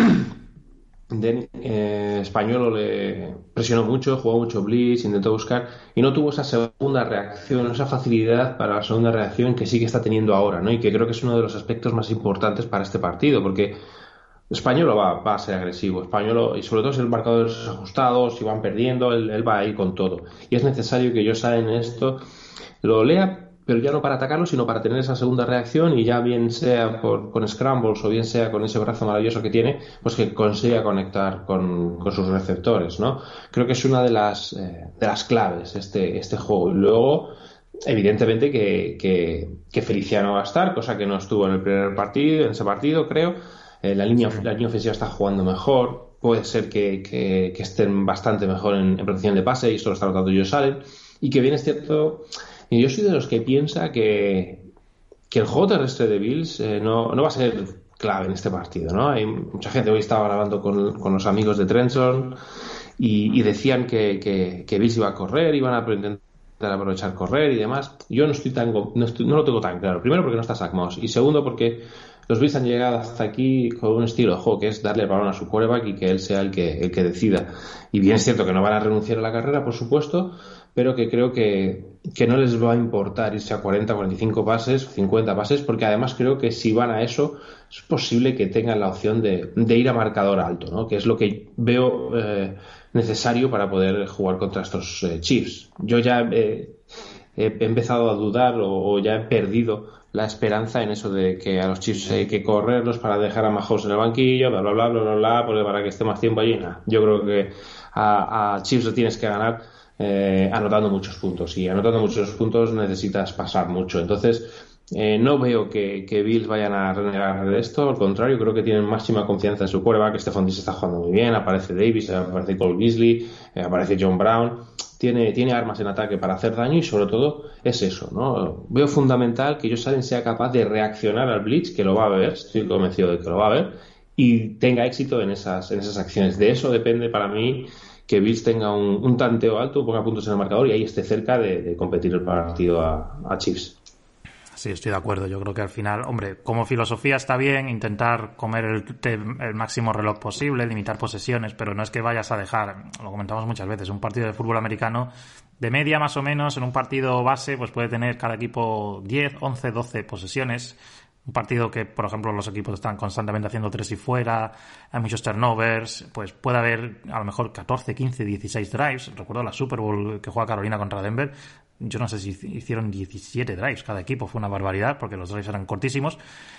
de, eh, Españolo le presionó mucho, jugó mucho blitz, intentó buscar y no tuvo esa segunda reacción, esa facilidad para la segunda reacción que sí que está teniendo ahora, ¿no? Y que creo que es uno de los aspectos más importantes para este partido, porque Españolo va, va a ser agresivo, Españolo, y sobre todo si el marcador es ajustado, si van perdiendo, él, él va a ir con todo. Y es necesario que Josh Allen en esto lo lea, pero ya no para atacarlo, sino para tener esa segunda reacción y ya bien sea por, con scrambles o bien sea con ese brazo maravilloso que tiene, pues que consiga conectar con, con sus receptores, ¿no? Creo que es una de las, eh, de las claves este, este juego. Y luego, evidentemente que, que, que Feliciano va a estar, cosa que no estuvo en el primer partido, en ese partido, creo. Eh, la, línea, la línea ofensiva está jugando mejor, puede ser que, que, que estén bastante mejor en, en protección de pase y esto lo está notando Josh Allen, y que bien es cierto, y yo soy de los que piensa que, que el juego terrestre de Bills eh, no, no va a ser clave en este partido, ¿no? Hay mucha gente, hoy estaba grabando con, con los amigos de Trenton y, y decían que, que, que Bills iba a correr, iban a intentar aprovechar correr y demás. Yo no estoy tan no, estoy, no lo tengo tan claro. Primero porque no está Zach Moss y segundo porque los Bills han llegado hasta aquí con un estilo de juego que es darle el balón a su quarterback y que él sea el que, el que decida. Y bien es cierto que no van a renunciar a la carrera, por supuesto, pero que creo que, que no les va a importar irse a cuarenta, cuarenta y cinco pases, cincuenta pases, porque además creo que si van a eso es posible que tengan la opción de, de ir a marcador alto, ¿no? Que es lo que veo eh, necesario para poder jugar contra estos eh, Chiefs. Yo ya eh, he empezado a dudar o, o ya he perdido la esperanza en eso de que a los Chiefs hay que correrlos para dejar a Mahomes en el banquillo, bla bla bla bla bla, bla porque para que esté más tiempo allí. Nah. Yo creo que a, a Chiefs lo tienes que ganar eh, anotando muchos puntos y anotando muchos puntos necesitas pasar mucho. Entonces eh, no veo que, que Bills vayan a renegar de esto, al contrario, creo que tienen máxima confianza en su quarterback. Stephon Diggs está jugando muy bien, aparece Davis, aparece Cole Beasley, eh, aparece John Brown. Tiene, tiene armas en ataque para hacer daño y sobre todo es eso, ¿no? Veo fundamental que Josh Allen sea capaz de reaccionar al blitz, que lo va a ver, estoy convencido de que lo va a ver, y tenga éxito en esas, en esas acciones. De eso depende para mí que Bills tenga un, un tanteo alto, ponga puntos en el marcador y ahí esté cerca de, de competir el partido a, a Chiefs. Sí, estoy de acuerdo. Yo creo que al final, hombre, como filosofía está bien intentar comer el, el máximo reloj posible, limitar posesiones, pero no es que vayas a dejar, lo comentamos muchas veces, un partido de fútbol americano de media más o menos, en un partido base, pues puede tener cada equipo diez, once, doce posesiones. Un partido que, por ejemplo, los equipos están constantemente haciendo tres y fuera, hay muchos turnovers, pues puede haber a lo mejor catorce, quince, dieciséis drives. Recuerdo la Super Bowl que juega Carolina contra Denver, yo no sé si hicieron diecisiete drives cada equipo, fue una barbaridad porque los drives eran cortísimos.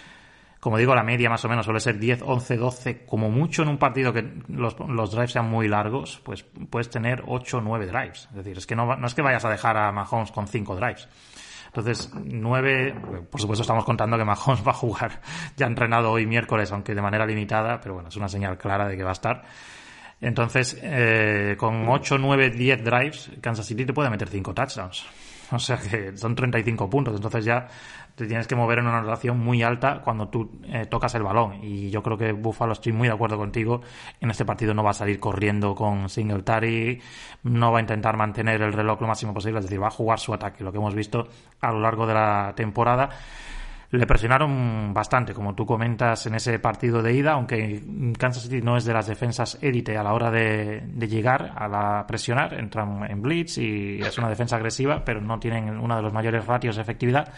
Como digo, la media más o menos suele ser diez, once, doce, como mucho en un partido que los, los drives sean muy largos, pues puedes tener ocho, nueve drives. Es decir, es que no, no es que vayas a dejar a Mahomes con cinco drives. Entonces, nueve, por supuesto estamos contando que Mahomes va a jugar, ya ha entrenado hoy miércoles, aunque de manera limitada, pero bueno, es una señal clara de que va a estar. Entonces, eh, con ocho, nueve, diez drives, Kansas City te puede meter cinco touchdowns. O sea que son treinta y cinco puntos. Entonces ya te tienes que mover en una relación muy alta cuando tú eh, tocas el balón. Y yo creo que Buffalo, estoy muy de acuerdo contigo, en este partido no va a salir corriendo con Singletary, no va a intentar mantener el reloj lo máximo posible, es decir, va a jugar su ataque, lo que hemos visto a lo largo de la temporada. Le presionaron bastante, como tú comentas, en ese partido de ida, aunque Kansas City no es de las defensas élite a la hora de, de llegar a la presionar, entran en blitz y es una defensa agresiva, pero no tienen uno de los mayores ratios de efectividad.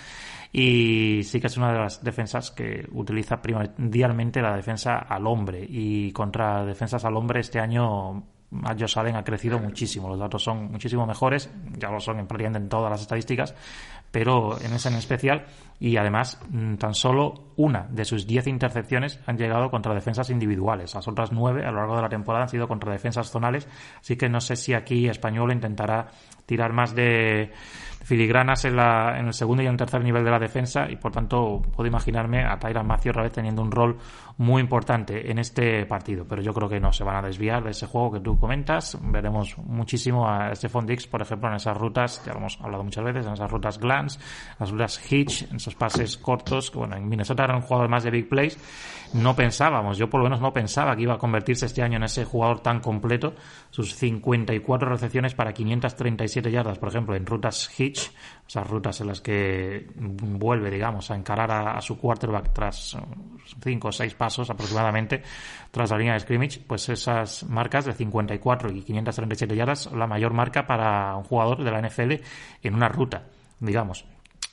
Y sí que es una de las defensas que utiliza primordialmente la defensa al hombre, y contra defensas al hombre este año Josh Allen ha crecido muchísimo, los datos son muchísimo mejores, ya lo son prácticamente en todas las estadísticas, pero en ese en especial, y además tan solo una de sus diez intercepciones han llegado contra defensas individuales, las otras nueve a lo largo de la temporada han sido contra defensas zonales, así que no sé si aquí Españolo intentará tirar más de filigranas en, la, en el segundo y en el tercer nivel de la defensa, y por tanto puedo imaginarme a Tyrann Mathieu otra vez teniendo un rol muy importante en este partido, pero yo creo que no se van a desviar de ese juego que tú comentas. Veremos muchísimo a Stephon Diggs, por ejemplo, en esas rutas, ya lo hemos hablado muchas veces, en esas rutas glance, las rutas hitch, en esos pases cortos, que bueno, en Minnesota era un jugador más de big plays. No pensábamos, yo por lo menos no pensaba que iba a convertirse este año en ese jugador tan completo. Sus cincuenta y cuatro recepciones para quinientas treinta y siete yardas, por ejemplo, en rutas hitch, esas rutas en las que vuelve, digamos, a encarar a, a su quarterback tras cinco o seis pasos aproximadamente tras la línea de scrimmage, pues esas marcas de cincuenta y cuatro y quinientas treinta y siete yardas son la mayor marca para un jugador de la N F L en una ruta, digamos.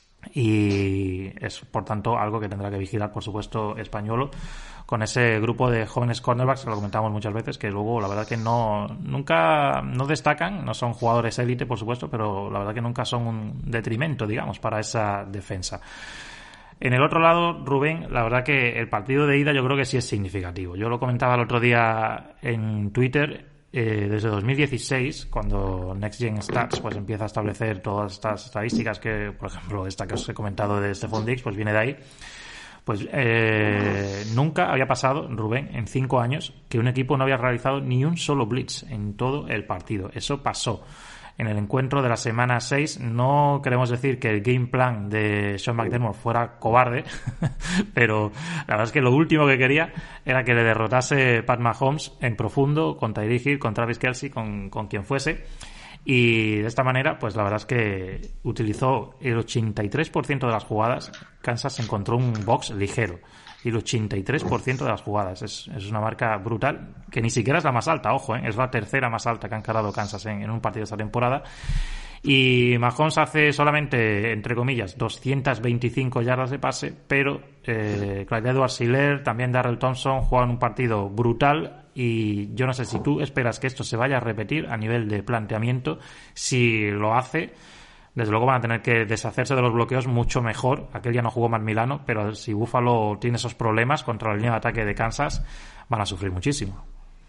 Y es, por tanto, algo que tendrá que vigilar, por supuesto, Españolo, con ese grupo de jóvenes cornerbacks, que lo comentamos muchas veces, que luego la verdad que no nunca no destacan, no son jugadores élite, por supuesto, pero la verdad que nunca son un detrimento, digamos, para esa defensa. En el otro lado, Rubén, la verdad que el partido de ida yo creo que sí es significativo. Yo lo comentaba el otro día en Twitter. Eh, desde dos mil dieciséis, cuando Next Gen Stats pues empieza a establecer todas estas estadísticas, que por ejemplo esta que os he comentado de Stephon Diggs pues viene de ahí, pues eh, nunca había pasado, Rubén, en cinco años que un equipo no había realizado ni un solo blitz en todo el partido. Eso pasó en el encuentro de la semana seis. No queremos decir que el game plan de Sean McDermott fuera cobarde, pero la verdad es que lo último que quería era que le derrotase Pat Mahomes en profundo, con Tyreek Hill, con Travis Kelce, con, con quien fuese. Y de esta manera, pues la verdad es que utilizó el ochenta y tres por ciento de las jugadas. Kansas encontró un box ligero. Y el ochenta y tres por ciento de las jugadas. Es, es una marca brutal, que ni siquiera es la más alta, ojo, ¿eh? Es la tercera más alta que ha encarado Kansas en, en un partido de esta temporada. Y Mahomes hace solamente, entre comillas, doscientas veinticinco yardas de pase, pero eh, Clyde Edwards-Helaire, también Darrell Thompson juegan un partido brutal. Y yo no sé si tú esperas que esto se vaya a repetir a nivel de planteamiento. Si lo hace, desde luego van a tener que deshacerse de los bloqueos mucho mejor. Aquel día no jugó Matt Milano, pero si Buffalo tiene esos problemas contra la línea de ataque de Kansas, van a sufrir muchísimo.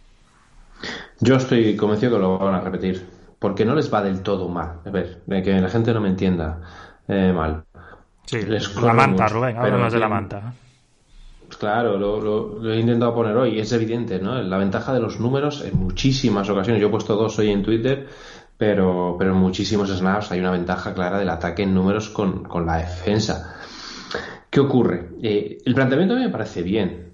Yo estoy convencido que lo van a repetir, porque no les va del todo mal. A ver, que la gente no me entienda eh, mal. Sí, la manta, mucho, Rubén, háblanos de la manta. Claro, lo, lo, lo he intentado poner hoy, es evidente, ¿no? La ventaja de los números en muchísimas ocasiones. Yo he puesto dos hoy en Twitter, pero, pero en muchísimos snaps hay una ventaja clara del ataque en números con, con la defensa. ¿Qué ocurre? Eh, el planteamiento a mí me parece bien.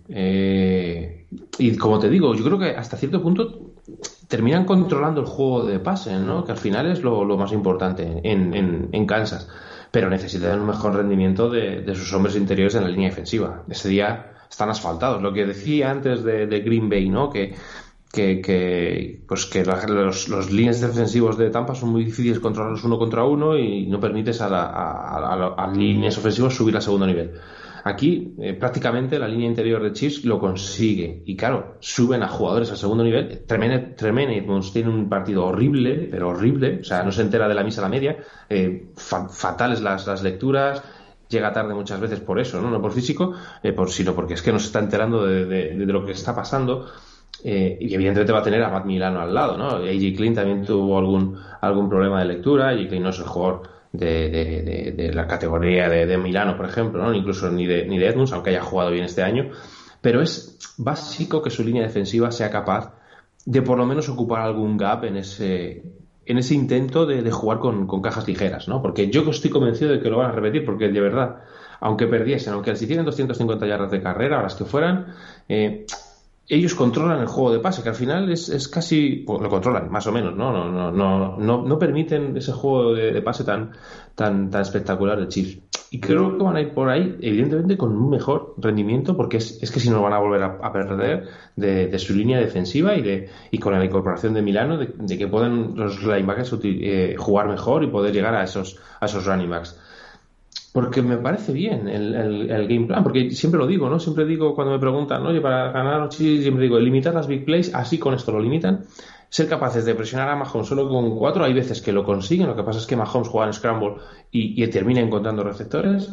Eh, y como te digo, yo creo que hasta cierto punto terminan controlando el juego de pase, ¿no? Que al final es lo, lo más importante en, en, en Kansas. Pero necesitan un mejor rendimiento de, de sus hombres interiores en la línea defensiva. Ese día están asfaltados. Lo que decía antes de, de Green Bay, ¿no? Que, que, que, pues que los, los líneas defensivos de Tampa son muy difíciles controlarlos uno contra uno y no permites a, la, a, a, a líneas ofensivas subir al segundo nivel. Aquí eh, prácticamente la línea interior de Chiefs lo consigue y claro, suben a jugadores al segundo nivel. Tremaine, Tremaine Edmonds tiene un partido horrible, pero horrible, o sea, no se entera de la misa a la media, eh, fa- fatales las, las lecturas, llega tarde muchas veces por eso, no, no por físico, eh, por, sino porque es que no se está enterando de, de, de lo que está pasando. Eh, y evidentemente va a tener a Matt Milano al lado, ¿no? A J. Klein también tuvo algún, algún problema de lectura. A J. Klein no es el jugador de, de, de, de la categoría de, de Milano, por ejemplo, ¿no? Incluso ni de, ni de Edmonds, aunque haya jugado bien este año. Pero es básico que su línea defensiva sea capaz de por lo menos ocupar algún gap en ese, en ese intento de, de jugar con, con cajas ligeras, ¿no? Porque yo estoy convencido de que lo van a repetir, porque de verdad, aunque perdiesen, aunque les hicieran doscientas cincuenta yardas de carrera, a las que fueran, eh, ellos controlan el juego de pase, que al final es, es casi, pues lo controlan, más o menos, ¿no? No, no, no, no, no permiten ese juego de, de pase tan, tan, tan espectacular de Chiefs. Y creo que van a ir por ahí, evidentemente, con un mejor rendimiento, porque es, es que si no van a volver a, a perder de, de su línea defensiva y de y con la incorporación de Milano, de, de que puedan los linebackers eh, jugar mejor y poder llegar a esos, a esos running backs. Porque me parece bien el, el, el game plan, porque siempre lo digo, ¿no? Siempre digo cuando me preguntan, ¿no? Oye, para ganar los Chiefs, siempre digo, limitar las big plays, así con esto lo limitan. Ser capaces de presionar a Mahomes solo con cuatro, hay veces que lo consiguen, lo que pasa es que Mahomes juega en scramble y, y termina encontrando receptores.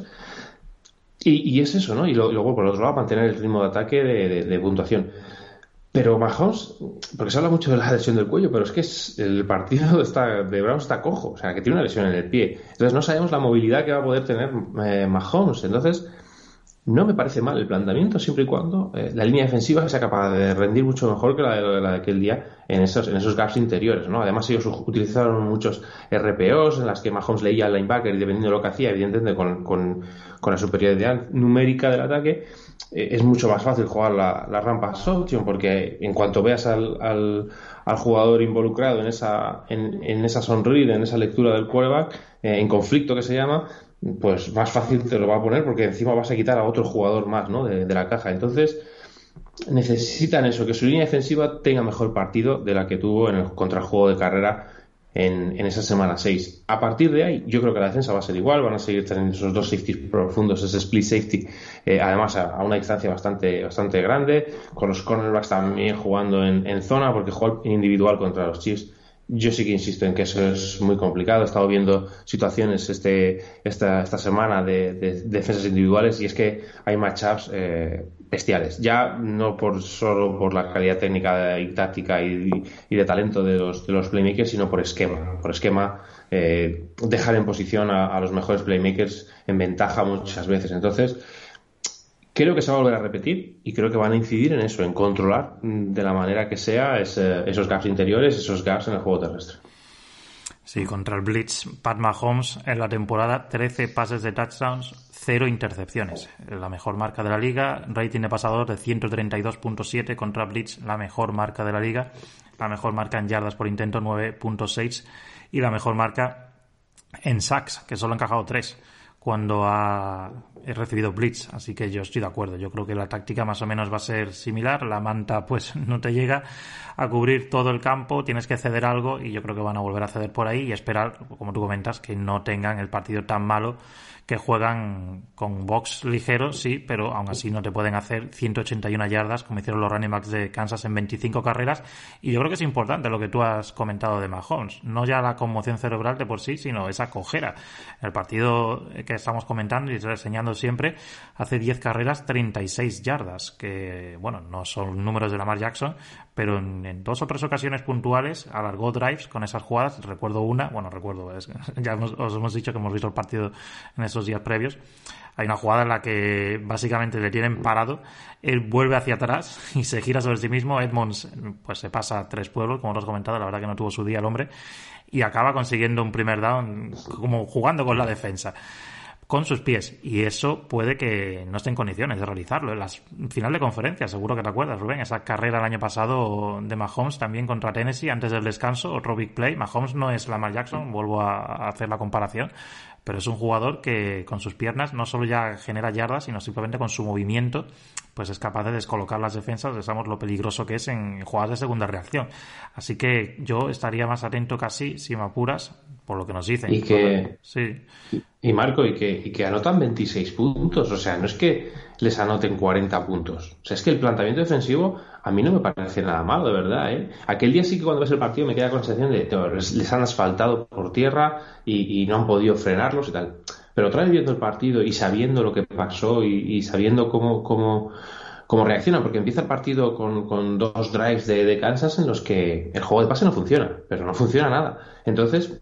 Y, y es eso, ¿no? Y lo, luego, por otro lado, mantener el ritmo de ataque de, de, de puntuación. Pero Mahomes, porque se habla mucho de la lesión del cuello, pero es que es, el partido está, de Browns está cojo, o sea, que tiene una lesión en el pie. Entonces no sabemos la movilidad que va a poder tener eh, Mahomes. Entonces, no me parece mal el planteamiento, siempre y cuando eh, la línea defensiva sea capaz de rendir mucho mejor que la de, la de aquel día en esos, en esos gaps interiores, ¿no? Además, ellos utilizaron muchos R P Os en las que Mahomes leía al linebacker y dependiendo de lo que hacía, evidentemente con, con, con la superioridad numérica del ataque, eh, es mucho más fácil jugar la, la rampa option, porque en cuanto veas al, al, al jugador involucrado en esa, en, en esa sonrida, en esa lectura del quarterback, eh, en conflicto que se llama, pues más fácil te lo va a poner porque encima vas a quitar a otro jugador más, ¿no? de, de la caja. Entonces necesitan eso, que su línea defensiva tenga mejor partido de la que tuvo en el contrajuego de carrera en, en esa semana seis. A partir de ahí yo creo que la defensa va a ser igual, van a seguir teniendo esos dos safeties profundos, ese split safety, eh, además a, a una distancia bastante bastante grande, con los cornerbacks también jugando en, en zona, porque jugar individual contra los Chiefs, yo sí que insisto en que eso es muy complicado. He estado viendo situaciones este esta esta semana de, de, de defensas individuales y es que hay matchups eh, bestiales. Ya no por solo por la calidad técnica y táctica y, y de talento de los de los playmakers, sino por esquema. Por esquema eh, dejar en posición a, a los mejores playmakers en ventaja muchas veces. Entonces creo que se va a volver a repetir y creo que van a incidir en eso, en controlar de la manera que sea ese, esos gaps interiores, esos gaps en el juego terrestre. Sí, contra el Blitz, Pat Mahomes en la temporada, trece pases de touchdowns, cero intercepciones. La mejor marca de la liga, rating de pasador de ciento treinta y dos punto siete contra Blitz, la mejor marca de la liga, la mejor marca en yardas por intento, nueve punto seis, y la mejor marca en sacks, que solo ha encajado tres cuando ha recibido blitz, así que yo estoy de acuerdo. Yo creo que la táctica más o menos va a ser similar. La manta pues no te llega a cubrir todo el campo, tienes que ceder algo y yo creo que van a volver a ceder por ahí y esperar, como tú comentas, que no tengan el partido tan malo, que juegan con box ligero, sí, pero aún así no te pueden hacer ciento ochenta y una yardas como hicieron los running backs de Kansas en veinticinco carreras. Y yo creo que es importante lo que tú has comentado de Mahomes, no ya la conmoción cerebral de por sí, sino esa cojera. El partido que estamos comentando y reseñando siempre, hace diez carreras, treinta y seis yardas, que bueno, no son números de Lamar Jackson, pero en, en dos o tres ocasiones puntuales alargó drives con esas jugadas. Recuerdo una, bueno, recuerdo, es, ya hemos, os hemos dicho que hemos visto el partido en esos días previos. Hay una jugada en la que básicamente le tienen parado, él vuelve hacia atrás y se gira sobre sí mismo. Edmonds pues se pasa a tres pueblos, como os he comentado, la verdad que no tuvo su día el hombre, y acaba consiguiendo un primer down como jugando con la defensa con sus pies, y eso puede que no esté en condiciones de realizarlo. En la final de conferencia, seguro que te acuerdas, Rubén, esa carrera el año pasado de Mahomes también contra Tennessee antes del descanso, otro big play. Mahomes no es Lamar Jackson, vuelvo a hacer la comparación, pero es un jugador que con sus piernas no solo ya genera yardas, sino simplemente con su movimiento pues es capaz de descolocar las defensas. Sabemos lo peligroso que es en jugadas de segunda reacción. Así que yo estaría más atento casi, si me apuras, por lo que nos dicen. Y que... Sí. Y Marco, y que, y que anotan veintiséis puntos. O sea, no es que les anoten cuarenta puntos. O sea, es que el planteamiento defensivo a mí no me parece nada malo, de verdad, ¿eh? Aquel día sí que cuando ves el partido me queda con la sensación de que les, les han asfaltado por tierra y, y no han podido frenarlos y tal. Pero otra vez viendo el partido y sabiendo lo que pasó y, y sabiendo cómo, cómo, cómo reacciona, porque empieza el partido con, con dos drives de, de Kansas en los que el juego de pase no funciona, pero no funciona nada. Entonces,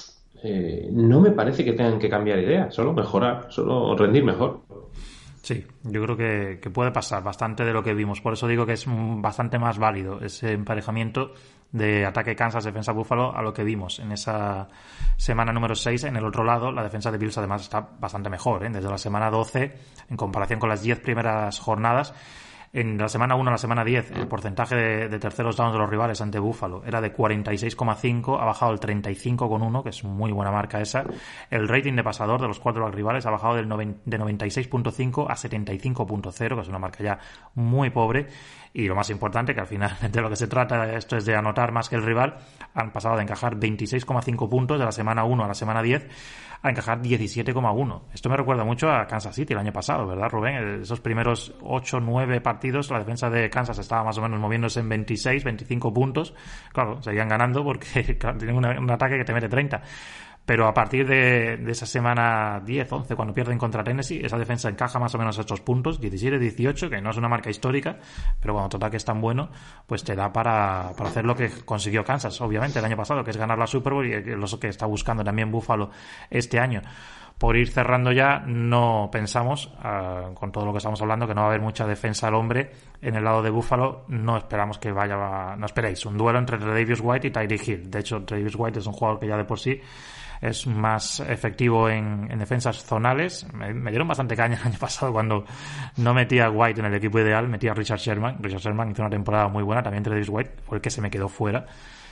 eh, no me parece que tengan que cambiar idea, solo mejorar, solo rendir mejor. Sí, yo creo que, que puede pasar bastante de lo que vimos. Por eso digo que es bastante más válido ese emparejamiento de ataque Kansas, defensa Buffalo, a lo que vimos en esa semana número seis. En el otro lado, la defensa de Bills además está bastante mejor, ¿eh? Desde la semana doce, en comparación con las diez primeras jornadas. En la semana uno a la semana diez, el porcentaje de, de terceros downs de los rivales ante Buffalo era de cuarenta y seis coma cinco, ha bajado el treinta y cinco coma uno, que es muy buena marca esa. El rating de pasador de los cuatro rivales ha bajado del noven, de noventa y seis coma cinco a setenta y cinco coma cero, que es una marca ya muy pobre. Y lo más importante, que al final de lo que se trata esto es de anotar más que el rival, han pasado de encajar veintiséis coma cinco puntos de la semana uno a la semana diez a encajar diecisiete coma uno. Esto me recuerda mucho a Kansas City el año pasado, ¿verdad, Rubén? Esos primeros ocho nueve partidos, la defensa de Kansas estaba más o menos moviéndose en veintiséis, veinticinco puntos. Claro, seguían ganando porque claro, tienen una, un ataque que te mete treinta. Pero a partir de, de esa semana diez, once, cuando pierden contra Tennessee, esa defensa encaja más o menos estos puntos, diecisiete, dieciocho, que no es una marca histórica, pero cuando tu ataque es tan bueno, pues te da para, para hacer lo que consiguió Kansas, obviamente, el año pasado, que es ganar la Super Bowl, y lo que está buscando también Buffalo este año. Por ir cerrando ya, no pensamos, uh, con todo lo que estamos hablando, que no va a haber mucha defensa al hombre en el lado de Buffalo. No esperamos que vaya, no esperéis un duelo entre Tre'Davious White y Tyreek Hill. De hecho, Tre'Davious White es un jugador que ya de por sí es más efectivo en, en defensas zonales. Me, me dieron bastante caña el año pasado cuando no metía a White en el equipo ideal, metía a Richard Sherman. Richard Sherman hizo una temporada muy buena, también Tre'Davious White fue el que se me quedó fuera.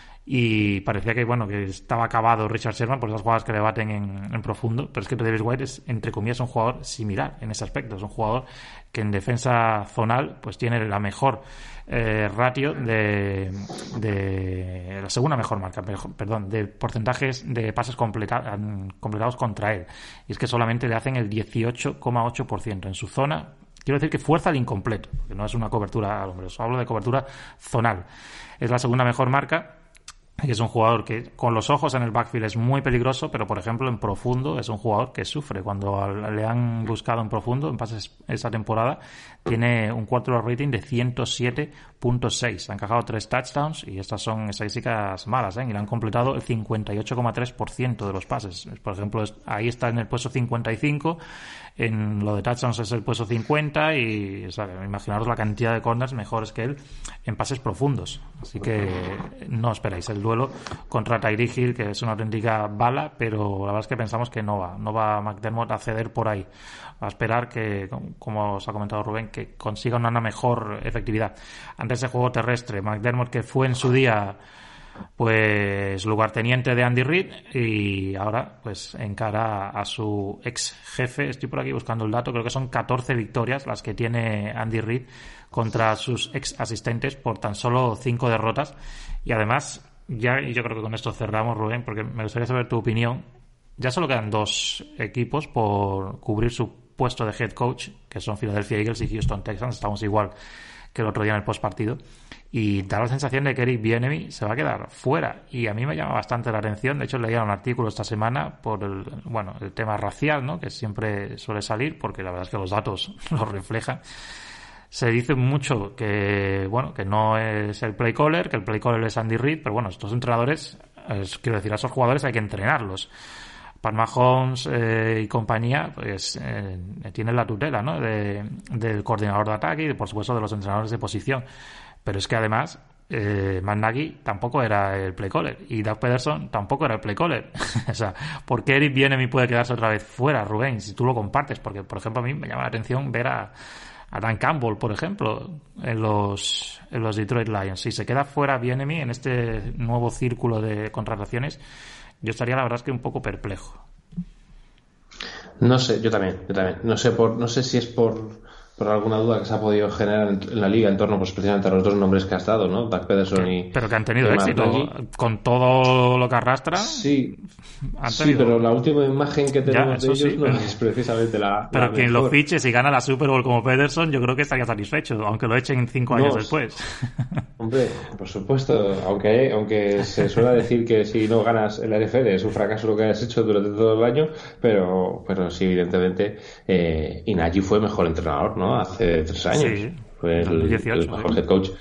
Y parecía que bueno que estaba acabado Richard Sherman por esas jugadas que le baten en, en profundo, pero es que Tre'Davious White es, entre comillas, un jugador similar en ese aspecto. Es un jugador que en defensa zonal pues tiene la mejor eh, ratio de, de la segunda mejor marca, perdón, de porcentajes de pases completa, completados contra él, y es que solamente le hacen el dieciocho coma ocho por ciento en su zona. Quiero decir que fuerza al incompleto, porque no es una cobertura al hombre, os hablo de cobertura zonal. Es la segunda mejor marca. Y es un jugador que con los ojos en el backfield es muy peligroso, pero por ejemplo en profundo es un jugador que sufre. Cuando le han buscado en profundo en pases esa temporada, tiene un quarterback rating de ciento siete punto seis. Han encajado tres touchdowns y estas son estadísticas malas, ¿eh? Y le han completado el cincuenta y ocho coma tres por ciento de los pases. Por ejemplo, ahí está en el puesto cincuenta y cinco, en lo de touchdowns es el puesto cincuenta y, o sea, imaginaros la cantidad de corners mejores que él en pases profundos. Así que no esperáis el duelo contra Tyreek Hill, que es una auténtica bala, pero la verdad es que pensamos que no va, no va McDermott a ceder por ahí. Va a esperar que, como os ha comentado Rubén, que consiga una mejor efectividad ante ese juego terrestre. McDermott, que fue en su día pues lugarteniente de Andy Reid y ahora pues encara a su ex jefe. Estoy por aquí buscando el dato, creo que son catorce victorias las que tiene Andy Reid contra sus ex asistentes por tan solo cinco derrotas. Y además, ya, y yo creo que con esto cerramos, Rubén, porque me gustaría saber tu opinión. Ya solo quedan dos equipos por cubrir su puesto de head coach, que son Philadelphia Eagles y Houston Texans. Estamos igual que el otro día en el postpartido, y da la sensación de que Eric Bieniemy se va a quedar fuera, y a mí me llama bastante la atención. De hecho, leía un artículo esta semana por el, bueno, el tema racial, ¿no?, que siempre suele salir, porque la verdad es que los datos lo reflejan. Se dice mucho que, bueno, que no es el play caller, que el play caller es Andy Reid, pero bueno, estos entrenadores, es, quiero decir, a esos jugadores hay que entrenarlos. Pat Mahomes eh, y compañía pues eh, tienen la tutela, ¿no?, de, del coordinador de ataque y por supuesto de los entrenadores de posición, pero es que además eh, Matt Nagy tampoco era el play caller y Doug Peterson tampoco era el play caller. O sea, ¿por qué Eric Bieniemy puede quedarse otra vez fuera, Rubén, si tú lo compartes? Porque por ejemplo a mí me llama la atención ver a, a Dan Campbell, por ejemplo, en los en los Detroit Lions. Si se queda fuera Bieniemy en este nuevo círculo de contrataciones, yo estaría, la verdad, es que un poco perplejo. No sé, yo también, yo también. No sé por, no sé si es por, por alguna duda que se ha podido generar en, en la liga en torno, pues precisamente a los dos nombres que has dado, ¿no? Doug Peterson y... Pero que han tenido éxito. Con todo lo que arrastra. Sí, han sí, tenido... pero la última imagen que tenemos ya, de ellos sí, no pero... es precisamente la. Pero la quien mejor. lo fiche, si gana la Super Bowl como Peterson, yo creo que estaría satisfecho, aunque lo echen cinco No, años después. Hombre, por supuesto, aunque aunque se suele decir que si no ganas el N F L es un fracaso lo que has hecho durante todo el año, pero pero sí, evidentemente, eh, Nagy fue mejor entrenador, ¿no? Hace tres años. Sí, fue el, dos mil dieciocho, el mejor sí. head coach.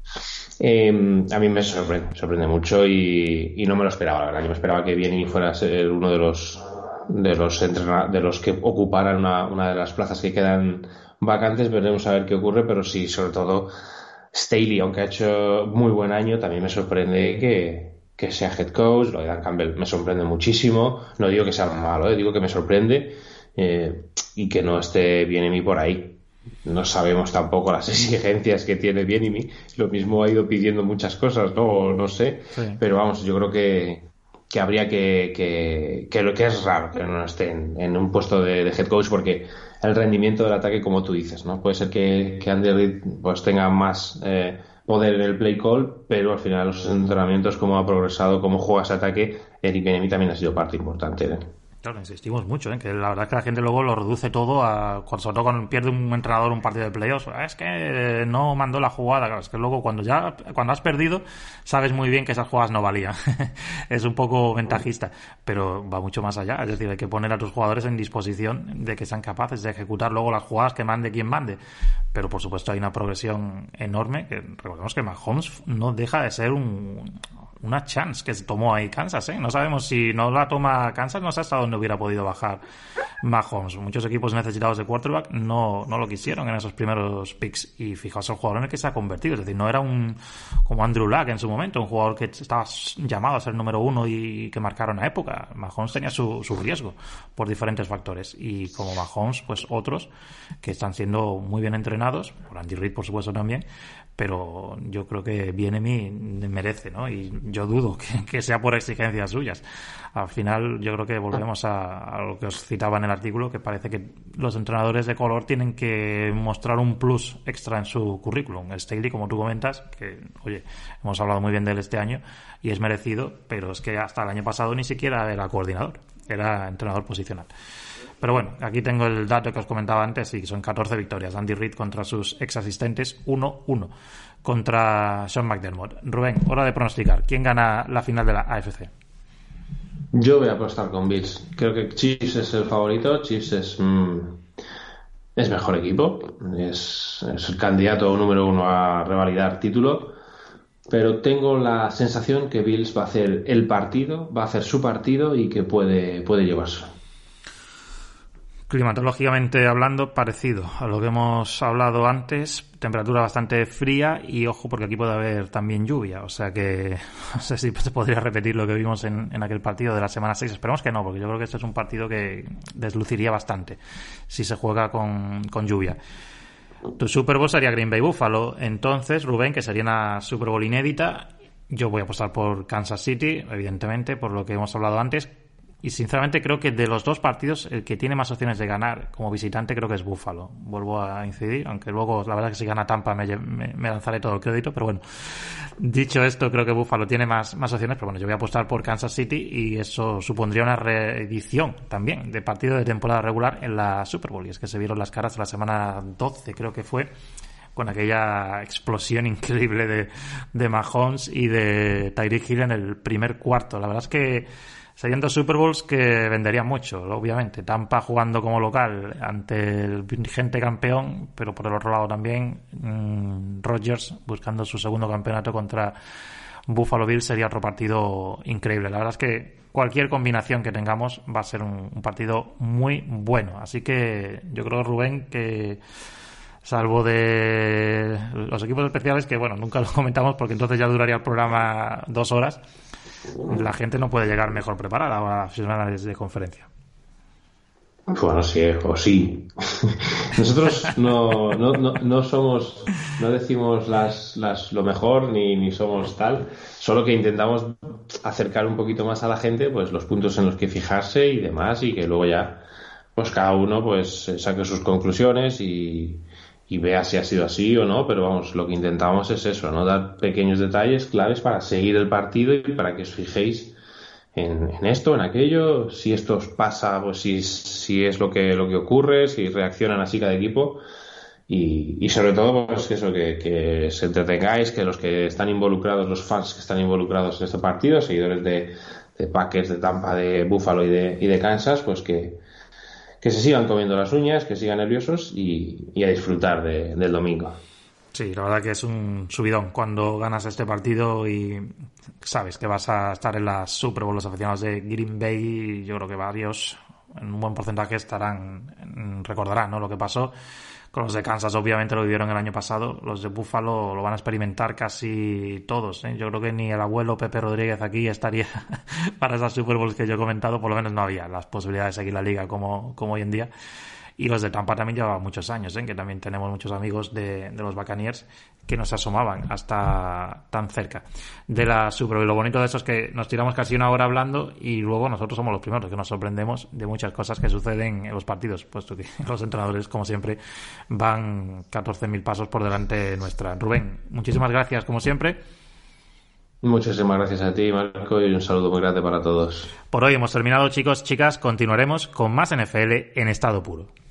Eh, a mí me sorprende, me sorprende mucho y, y no me lo esperaba, la verdad. Yo me esperaba que Bieniemy fuera a ser uno de los de los entrena- de los que ocuparan una, una de las plazas que quedan vacantes. Veremos a ver qué ocurre, pero sí, sobre todo Staley, aunque ha hecho muy buen año, también me sorprende que, que sea head coach. Lo de Dan Campbell me sorprende muchísimo. No digo que sea malo, ¿eh? Digo que me sorprende eh, y que no esté Bieniemy por ahí. No sabemos tampoco las exigencias que tiene Bieniemy. Lo mismo ha ido pidiendo muchas cosas, ¿no? No sé. Sí. Pero vamos, yo creo que, que habría que, que, que lo que es raro que no esté en, en un puesto de, de head coach, porque el rendimiento del ataque, como tú dices, ¿no? Puede ser que, que Andy Reid pues tenga más eh, poder en el play call, pero al final los entrenamientos, cómo ha progresado, cómo juega ese ataque, Eric Bieniemy también ha sido parte importante, ¿eh? Claro, insistimos mucho, ¿eh? Que la verdad es que la gente luego lo reduce todo a, cuando, sobre todo cuando pierde un entrenador un partido de playoffs. Es que no mandó la jugada. Claro, es que luego cuando ya cuando has perdido sabes muy bien que esas jugadas no valían. Es un poco ventajista, pero va mucho más allá. Es decir, hay que poner a tus jugadores en disposición de que sean capaces de ejecutar luego las jugadas que mande quien mande. Pero por supuesto hay una progresión enorme, que recordemos que Mahomes no deja de ser un... una chance que se tomó ahí Kansas, ¿eh? No sabemos si no la toma Kansas, no sé hasta dónde hubiera podido bajar Mahomes. Muchos equipos necesitados de quarterback no, no lo quisieron en esos primeros picks, y fijaos el jugador en el que se ha convertido. Es decir, no era un como Andrew Luck en su momento, un jugador que estaba llamado a ser número uno y que marcara una época. Mahomes tenía su, su riesgo por diferentes factores, y como Mahomes, pues otros que están siendo muy bien entrenados, por Andy Reid por supuesto también, pero yo creo que Bieniemy merece, ¿no? Y yo dudo que, que sea por exigencias suyas. Al final yo creo que volvemos a, a lo que os citaba en el artículo, que parece que los entrenadores de color tienen que mostrar un plus extra en su currículum. Staley, como tú comentas, que oye, hemos hablado muy bien de él este año y es merecido, pero es que hasta el año pasado ni siquiera era coordinador, era entrenador posicional. Pero bueno, aquí tengo el dato que os comentaba antes, y son catorce victorias. Andy Reid contra sus ex asistentes, uno uno contra Sean McDermott. Rubén, hora de pronosticar. ¿Quién gana la final de la A F C? Yo voy a apostar con Bills. Creo que Chiefs es el favorito. Chiefs es... Mmm, es mejor equipo, es, es el candidato número uno a revalidar título, pero tengo la sensación que Bills va a hacer el partido, va a hacer su partido y que puede, puede llevarse. Climatológicamente hablando, parecido a lo que hemos hablado antes, temperatura bastante fría y ojo porque aquí puede haber también lluvia, o sea que no sé si se podría repetir lo que vimos en, en aquel partido de la semana seis, esperemos que no, porque yo creo que este es un partido que desluciría bastante si se juega con, con lluvia. Tu Super Bowl sería Green Bay Buffalo, entonces Rubén, que sería una Super Bowl inédita, yo voy a apostar por Kansas City, evidentemente, por lo que hemos hablado antes. Y sinceramente creo que de los dos partidos el que tiene más opciones de ganar como visitante creo que es Buffalo. Vuelvo a incidir, aunque luego la verdad es que si gana Tampa me, me, me lanzaré todo el crédito, pero bueno, dicho esto creo que Buffalo tiene más, más opciones, pero bueno, yo voy a apostar por Kansas City y eso supondría una reedición también de partido de temporada regular en la Super Bowl. Y es que se vieron las caras la semana doce creo que fue, con aquella explosión increíble de, de Mahomes y de Tyreek Hill en el primer cuarto. La verdad es que serían dos Super Bowls que venderían mucho, obviamente. Tampa jugando como local ante el vigente campeón, pero por el otro lado también mmm, Rodgers buscando su segundo campeonato contra Buffalo Bills sería otro partido increíble. La verdad es que cualquier combinación que tengamos va a ser un, un partido muy bueno. Así que yo creo, Rubén, que salvo de los equipos especiales, que bueno, nunca los comentamos porque entonces ya duraría el programa dos horas, la gente no puede llegar mejor preparada a las finales de conferencia. Bueno, sí, o sí. Nosotros no, no, no, no somos, no decimos las, las, lo mejor ni, ni somos tal, solo que intentamos acercar un poquito más a la gente pues los puntos en los que fijarse y demás, y que luego ya pues cada uno pues saque sus conclusiones y, y vea si ha sido así o no, pero vamos, lo que intentamos es eso, ¿no? Dar pequeños detalles claves para seguir el partido y para que os fijéis en, en esto, en aquello, si esto os pasa, pues si, si es lo que, lo que ocurre, si reaccionan así cada equipo y, y sobre todo pues eso, que, que se entretengáis, que los que están involucrados, los fans que están involucrados en este partido, seguidores de, de Packers, de Tampa, de Buffalo y de, y de Kansas, pues que que se sigan comiendo las uñas, que sigan nerviosos y, y a disfrutar de, del domingo. Sí, la verdad que es un subidón cuando ganas este partido y sabes que vas a estar en la Super Bowl. Los aficionados de Green Bay, yo creo que varios, en un buen porcentaje, estarán, recordarán, ¿no?, lo que pasó. Con los de Kansas obviamente lo vivieron el año pasado, los de Buffalo lo van a experimentar casi todos, ¿eh? Yo creo que ni el abuelo Pepe Rodríguez aquí estaría para esas Super Bowls que yo he comentado, por lo menos no había las posibilidades de seguir la liga como, como hoy en día. Y los de Tampa también llevaban muchos años, ¿eh? Que también tenemos muchos amigos de, de los Buccaneers que nos asomaban hasta tan cerca de la Super Bowl. Y lo bonito de eso es que nos tiramos casi una hora hablando y luego nosotros somos los primeros que nos sorprendemos de muchas cosas que suceden en los partidos, puesto que los entrenadores, como siempre, van catorce mil pasos por delante nuestra. Rubén, muchísimas gracias, como siempre. Muchísimas gracias a ti, Marco, y un saludo muy grande para todos. Por hoy hemos terminado, chicos, chicas. Continuaremos con más N F L en estado puro.